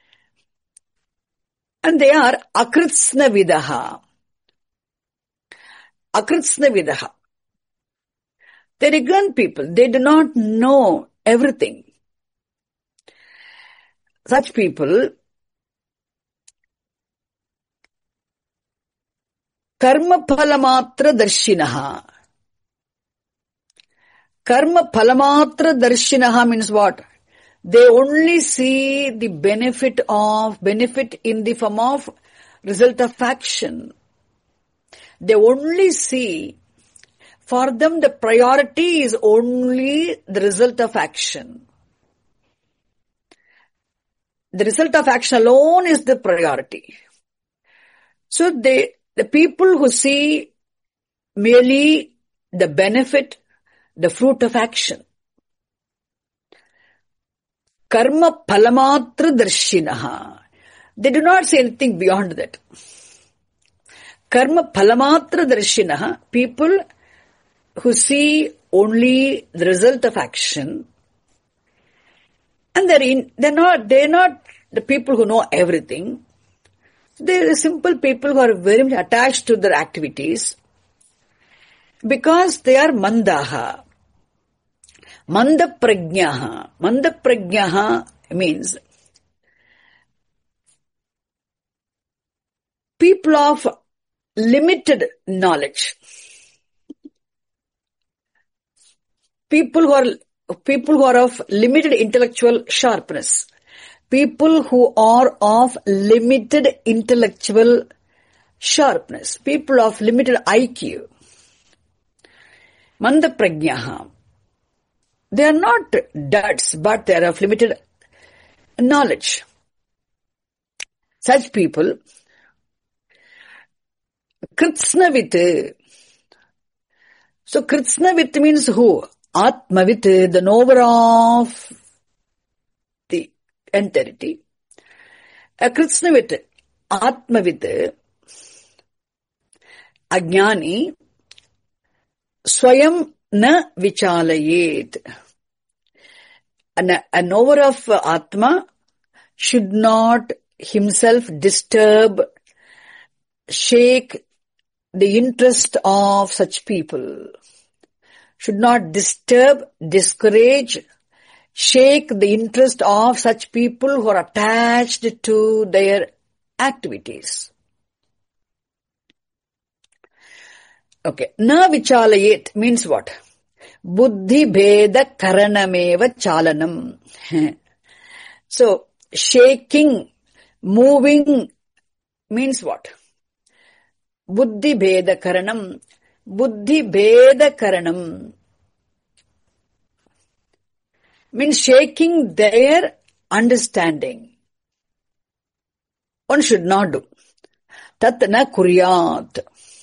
And they are akritsna vidaha. Akritsna vidaha. They're ignorant people. They do not know everything. Such people, karma phalamatra darshinaha. Karma phalamatra darshinaha means what? They only see the benefit of, benefit in the form of result of action. They only see, for them the priority is only the result of action. The result of action alone is the priority. So they, the people who see merely the benefit, the fruit of action. Karma phalamatra darshinaha. They do not say anything beyond that. Karma phalamatra darshinaha. People who see only the result of action. And they're in, they're not, they're not the people who know everything. They're simple people who are very much attached to their activities. Because they are mandaha. Manda prajnaha. Manda prajnaha means people of limited knowledge. People who are, people who are of limited intellectual sharpness. People who are of limited intellectual sharpness. People of limited I Q. Manda prajnaha. They are not duds, but they are of limited knowledge. Such people, kritsnavit. So kritsnavit means who? Atmavit, the knower of the entirety. A kritsnavit, atmavit, ajnani, swayam na vichalayet. A knower of Atma should not himself disturb, shake the interest of such people. Should not disturb, discourage, shake the interest of such people who are attached to their activities. Okay. Na vichalayet means what? Buddhi bheda karanameva chalanam. So, shaking, moving means what? Buddhi bheda karanam. Buddhi bheda karanam means shaking their understanding. One should not do. Tat na kuryat.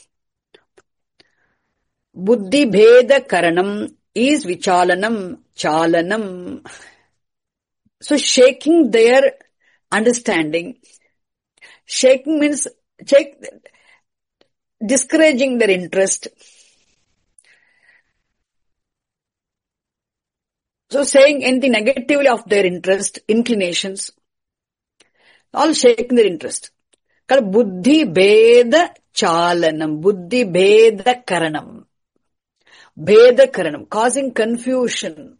Buddhi bheda karanam is vichalanam, chalanam. So shaking their understanding. Shaking means shake, discouraging their interest. So saying anything negatively of their interest, inclinations, all shaking their interest. Called buddhi bheda chalanam, buddhi bheda karanam. Bheda karanam, causing confusion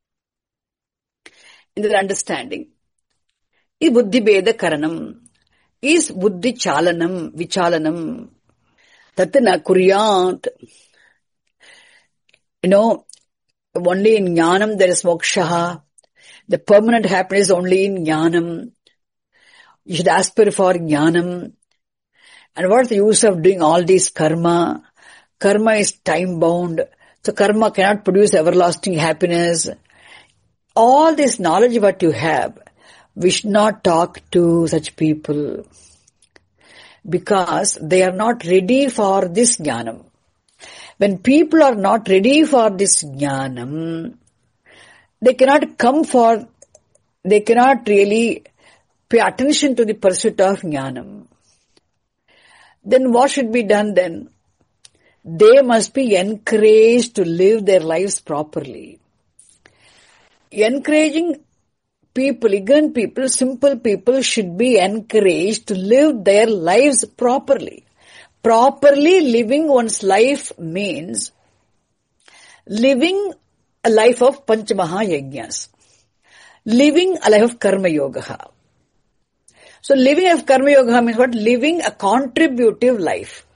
in their understanding. Is buddhi bheda karanam. Is buddhi chalanam, vichalanam. Tatna kuryat. You know, only in jnanam there is moksha. The permanent happiness only in jnanam. You should aspire for jnanam. And what's the use of doing all this karma? Karma is time bound. So karma cannot produce everlasting happiness. All this knowledge what you have, we should not talk to such people. Because they are not ready for this jnanam. When people are not ready for this jnanam, they cannot come for, they cannot really pay attention to the pursuit of jnanam. Then what should be done then? They must be encouraged to live their lives properly. Encouraging people, ignorant people, simple people should be encouraged to live their lives properly. Properly living one's life means living a life of Panchamaha Yajnas. Living a life of Karma Yoga. So living a life of Karma Yoga means what? Living a contributive life.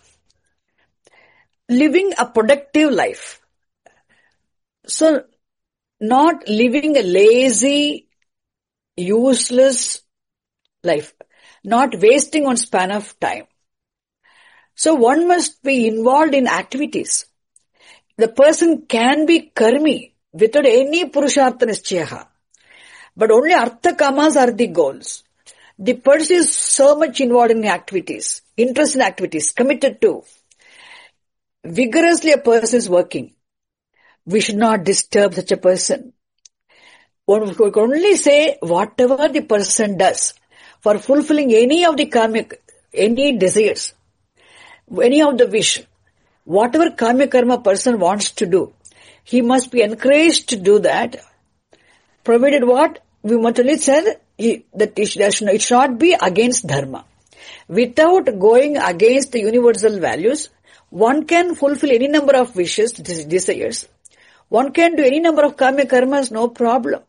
Living a productive life. So not living a lazy, useless life. Not wasting one span of time. So one must be involved in activities. The person can be karmi without any purushartha nischayaha. But only artha kamas are the goals. The person is so much involved in activities, interest in activities, committed to. Vigorously a person is working. We should not disturb such a person. One could only say whatever the person does for fulfilling any of the karmic, any desires, any of the wish, whatever karma karma person wants to do, he must be encouraged to do that, provided what? We must only say that it should, it should not be against dharma. Without going against the universal values, one can fulfill any number of wishes, desires. One can do any number of karma karmas, no problem.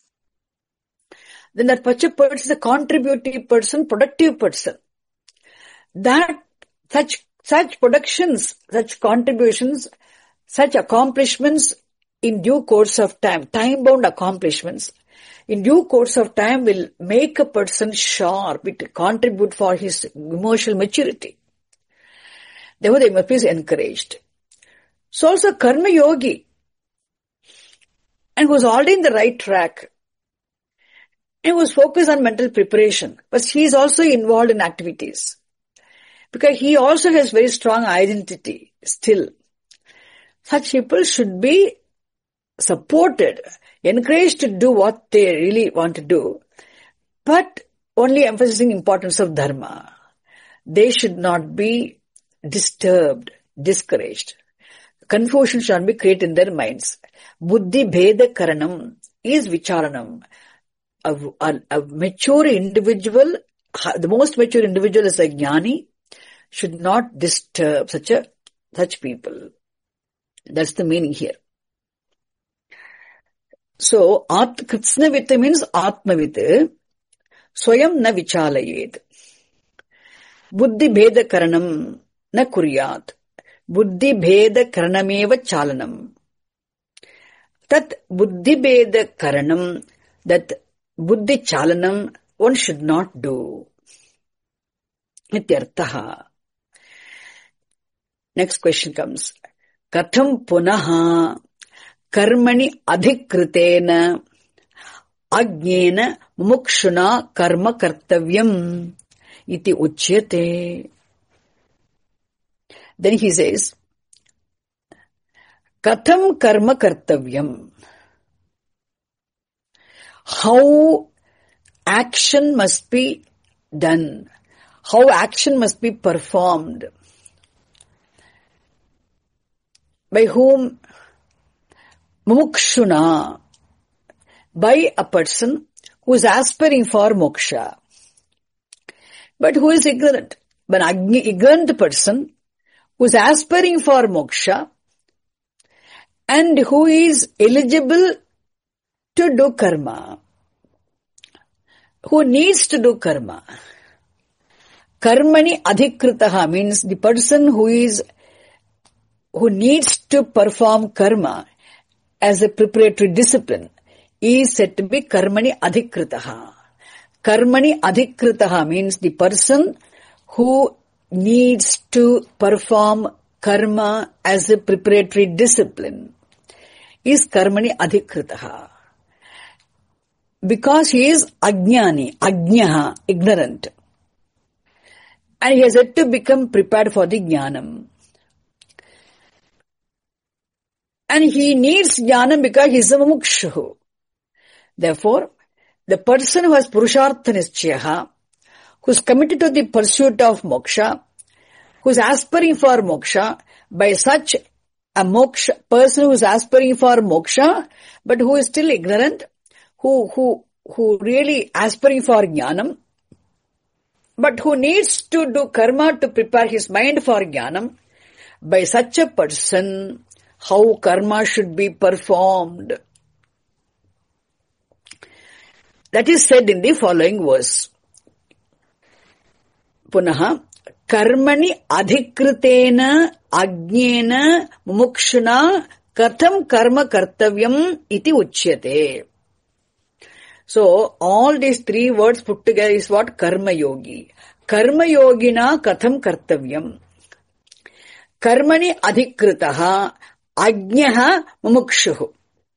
Then that such a person is a contributive person, productive person. That such such productions, such contributions, such accomplishments in due course of time, time-bound accomplishments, in due course of time will make a person sharp, it contribute for his emotional maturity. Therefore, they must be encouraged. So also karma yogi, and who was already in the right track, and was focused on mental preparation, but he is also involved in activities. Because he also has very strong identity still. Such people should be supported, encouraged to do what they really want to do, but only emphasizing importance of dharma. They should not be disturbed, discouraged. Confusion should not be created in their minds. Buddhi bheda karanam is vicharanam. A, a, a mature individual, the most mature individual is a jnani, should not disturb such a, such people. That's the meaning here. So, at, kritsnavita means atmavita, swayam na vichalayed. Buddhi bheda karanam na kuryat. Buddhi bheda karanameva chalanam. Tat buddhi bheda karanam, that buddhi chalanam, one should not do. Ityartaha. Next question comes. Katham punaha karmani adhikritena ajnena mumukshuna karma kartavyam iti uchyate. Then he says, Katham karma kartavyam. How action must be done. How action must be performed. By whom? Mumukshuna. By a person who is aspiring for moksha. But who is ignorant? But an ignorant person who is aspiring for moksha and who is eligible to do karma. Who needs to do karma. Karmani adhikritaha means the person who is who needs to perform karma as a preparatory discipline is said to be karmani adhikritaha. Karmani adhikritaha means the person who needs to perform karma as a preparatory discipline is karmani adhikritaha. Because he is ajnani, ajnaha, ignorant. And he has yet to become prepared for the jnanam. And he needs jnanam because he is a mumukshu. Therefore, the person who has purushartha nischyaha, who is committed to the pursuit of moksha, who is aspiring for moksha, by such a moksha, person who is aspiring for moksha, but who is still ignorant, who, who, who really aspiring for jnanam, but who needs to do karma to prepare his mind for jnanam, by such a person, how karma should be performed. That is said in the following verse. Punaha, karmani adhikritena ajnena mumukshuna katham karma kartavyam iti uchyate. So, all these three words put together is what? Karma yogi. Karma yogina katham kartavyam. Karmani adhikritaha ajnaha mumukshuhu.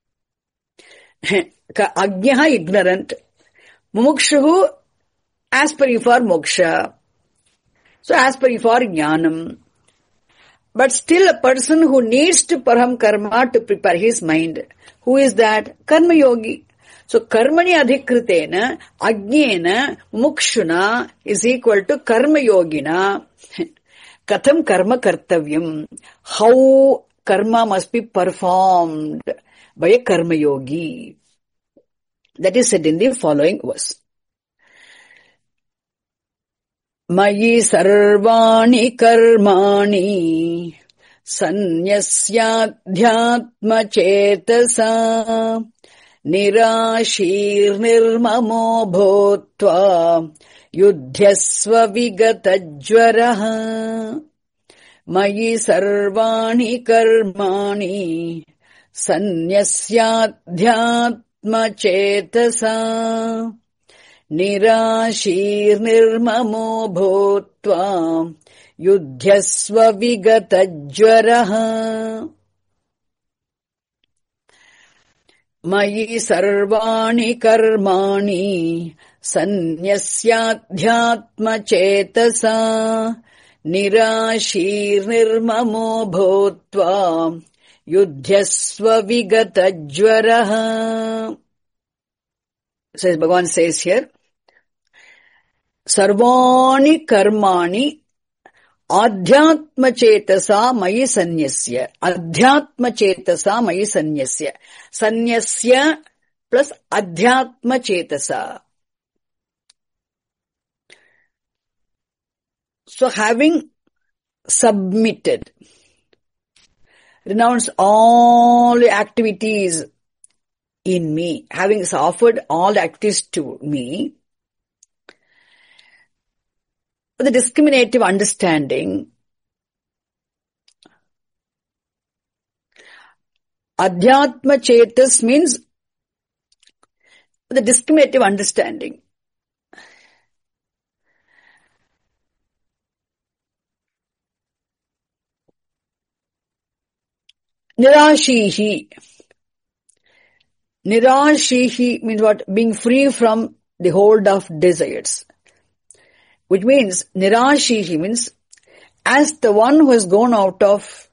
Ajnaha ignorant. Mumukshuhu aspiring for moksha. So aspiring for jnanam. But still a person who needs to perform karma to prepare his mind. Who is that? Karma yogi. So karmani adhikritena ajnena mumukshuna is equal to karma yogina. Katham karma kartavyam. How karma must be performed by a karma yogi. That is said in the following verse. Mayi sarvani karmani sanyasyadhyatma chetasa nirashir nirmamo bhutva yudhyasva vigatajvaraha. Mayi sarvani karmani sanyasyadhyatma chetasa nirashir nirmamo bhutva yudhyasva vigatajvaraha. Mayi sarvani karmani sanyasyadhyatma chetasa nirashir nirmamo bhutva yudhyasva vigatajvaraha. Says Bhagavan says here, sarvani karmani adhyatma chetasa mayi sanyasya. Adhyatma chetasa mayi sanyasya. Sanyasya plus adhyatma chetasa. So having submitted, renounced all the activities in me, having offered all the activities to me, with a discriminative understanding, adhyatma chetas means with a discriminative understanding. Nirashihi. Nirashihi means what? Being free from the hold of desires. Which means, Nirashihi means, as the one who has gone out of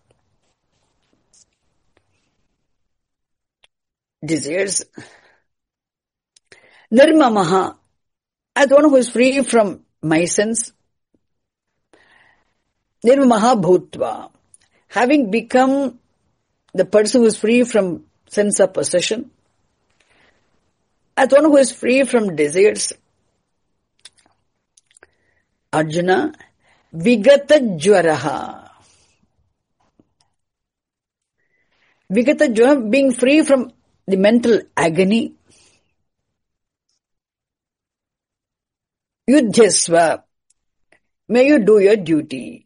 desires. Nirmamaha, as the one who is free from my sense. Nirmamaha bhutva, having become the person who is free from sense of possession. As one who is free from desires. Arjuna, vigata jvaraha. Vigata jvaraha, being free from the mental agony. Yudhyasva, may you do your duty.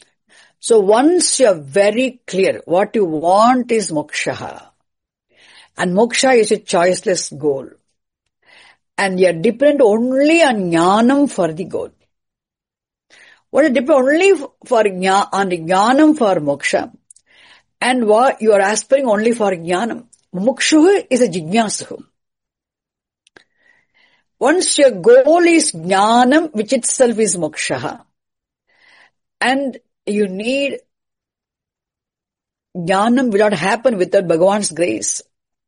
So once you are very clear, what you want is moksha. And moksha is a choiceless goal. And you are dependent only on jnanam for the goal. What is dependent only for jnana, on the jnanam for moksha, and what you are aspiring only for jnanam. Mukshu is a jignasu. Once your goal is jnanam, which itself is moksha, and you need jnanam will not happen without Bhagavan's grace.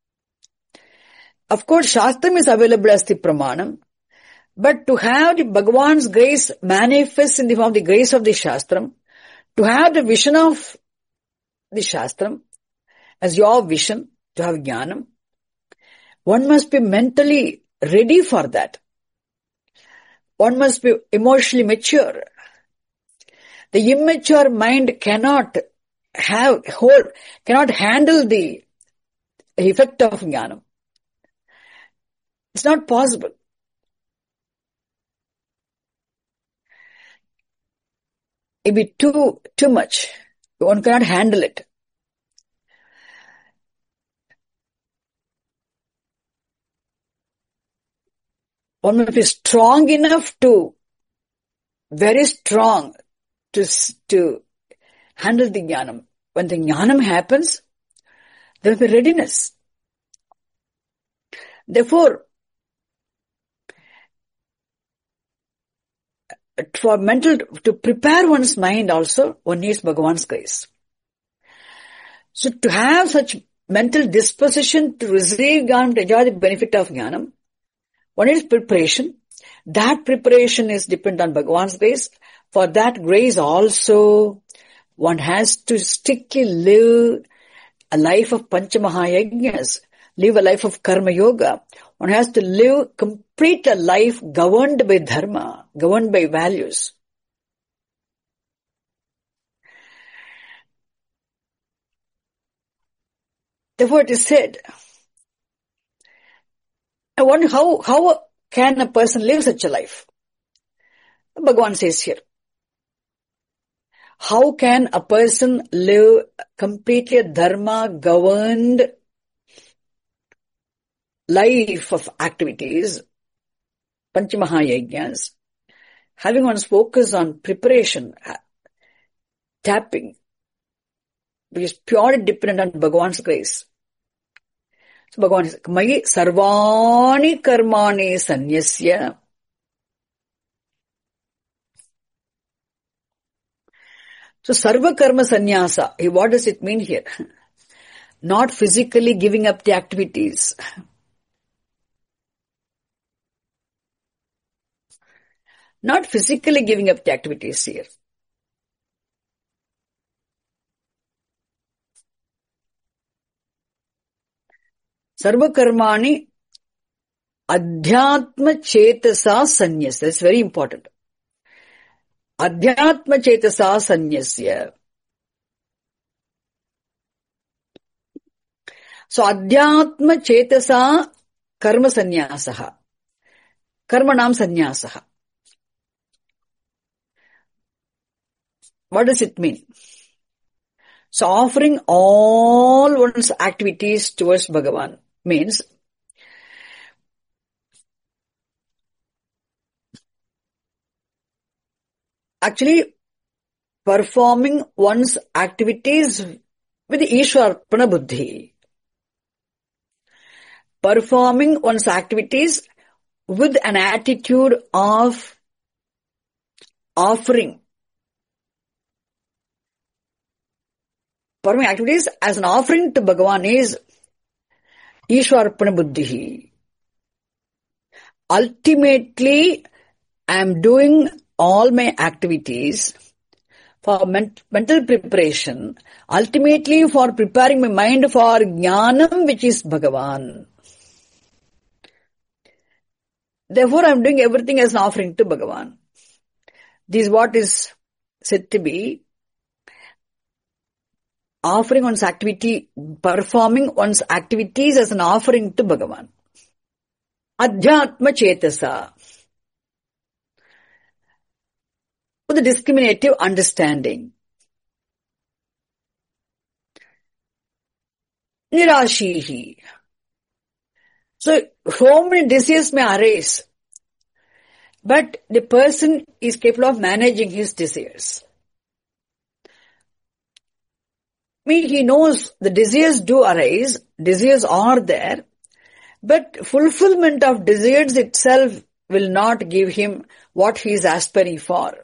Of course, Shastram is available as the pramanam, but to have the Bhagavan's grace manifest in the form of the grace of the Shastram, to have the vision of the Shastram as your vision, to have jnanam, one must be mentally ready for that. One must be emotionally mature. The immature mind cannot have, hold, cannot handle the effect of jnanam. It's not possible. It be too, too much. One cannot handle it. One must be strong enough to, very strong to, to handle the jnanam. When the jnanam happens, there will be readiness. Therefore, for mental, to prepare one's mind also, one needs Bhagavan's grace. So to have such mental disposition to receive jnanam, to enjoy the benefit of jnanam, one needs preparation. That preparation is dependent on Bhagavan's grace. For that grace also, one has to strictly live a life of Panchamaha-yajnas, live a life of Karma Yoga. One has to live, complete a life governed by dharma, governed by values. Therefore it is said, I wonder how, how can a person live such a life? Bhagavan says here, how can a person live completely a dharma governed life of activities, Panchamaha-yajnas, having one's focus on preparation, tapping, which is purely dependent on Bhagavan's grace. So Bhagavan says, Mayi sarvani karmani sanyasya. So sarva karma sannyasa, what does it mean here? Not physically giving up the activities. Not physically giving up the activities here. Sarva karmani adhyatma chetasa sanyasya. That's very important. Adhyatma chetasa sanyasya. So adhyatma chetasa karma sanyasaha. Karma nam sanyasaha. What does it mean? So offering all one's activities towards Bhagavan means actually performing one's activities with Ishwarpana Buddhi. Performing one's activities with an attitude of offering. Performing activities as an offering to Bhagavan is Ishwarpana Buddhi. Ultimately, I am doing all my activities for ment- mental preparation, ultimately for preparing my mind for jnanam, which is Bhagavan. Therefore, I am doing everything as an offering to Bhagavan. This is what is said to be offering one's activity, performing one's activities as an offering to Bhagavan. Adhyatma chetasa. With a discriminative understanding. Nirashihi. So, so many desires may arise, but the person is capable of managing his desires. I mean, he knows the desires do arise, desires are there, but fulfillment of desires itself will not give him what he is aspiring for.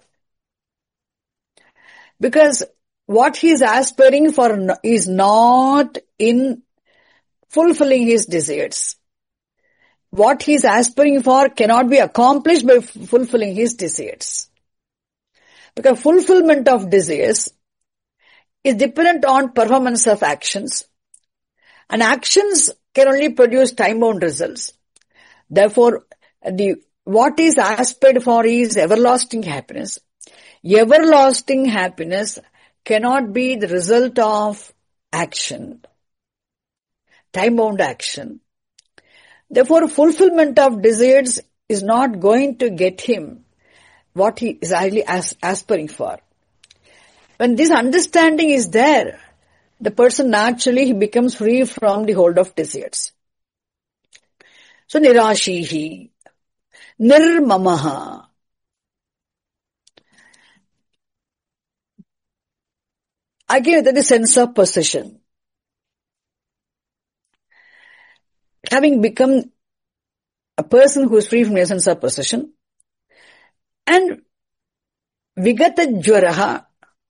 Because what he is aspiring for is not in fulfilling his desires. What he is aspiring for cannot be accomplished by fulfilling his desires. Because fulfillment of desires is dependent on performance of actions. And actions can only produce time-bound results. Therefore, the what is aspired for is everlasting happiness. Everlasting happiness cannot be the result of action, time-bound action. Therefore, fulfillment of desires is not going to get him what he is really as, aspiring for. When this understanding is there, the person naturally he becomes free from the hold of desires. So, nirashihi, nirmamaha. Again, that is sense of possession. Having become a person who is free from the sense of possession, and vigata jwaraha,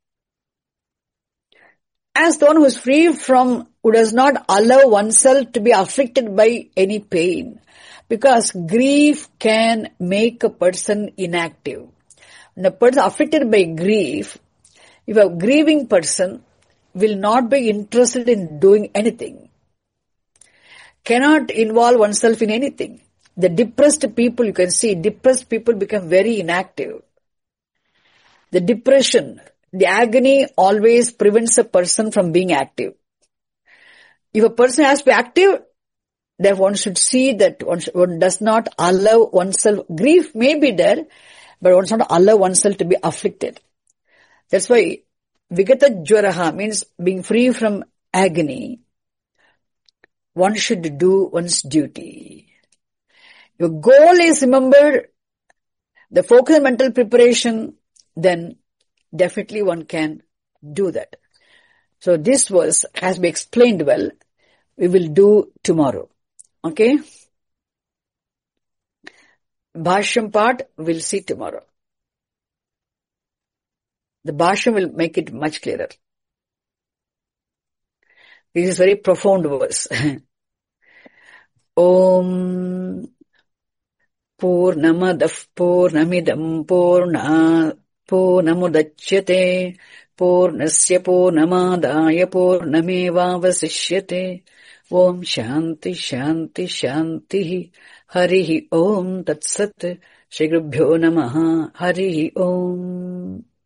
as the one who is free from, who does not allow oneself to be afflicted by any pain, because grief can make a person inactive. When a person afflicted by grief, if a grieving person will not be interested in doing anything, cannot involve oneself in anything. The depressed people, you can see, depressed people become very inactive. The depression, the agony always prevents a person from being active. If a person has to be active, then one should see that one, should, one does not allow oneself, grief may be there, but one should not allow oneself to be afflicted. That's why vigata jwaraha means being free from agony. One should do one's duty. Your goal is, remember, the focus on mental preparation, then definitely one can do that. So this verse has been explained well. We will do tomorrow. Okay? Bhashyam part we'll see tomorrow. The Bhashyam will make it much clearer. This is very profound verse. Om Purnamadav Purnamidam Purna Purnamudachyate Purnasya Purnamadaya Purnamevavasishyate. Om Shanti Shanti Shanti Harihi Om Tat Sat. Shri Gurubhyo Namaha. Harihi Om.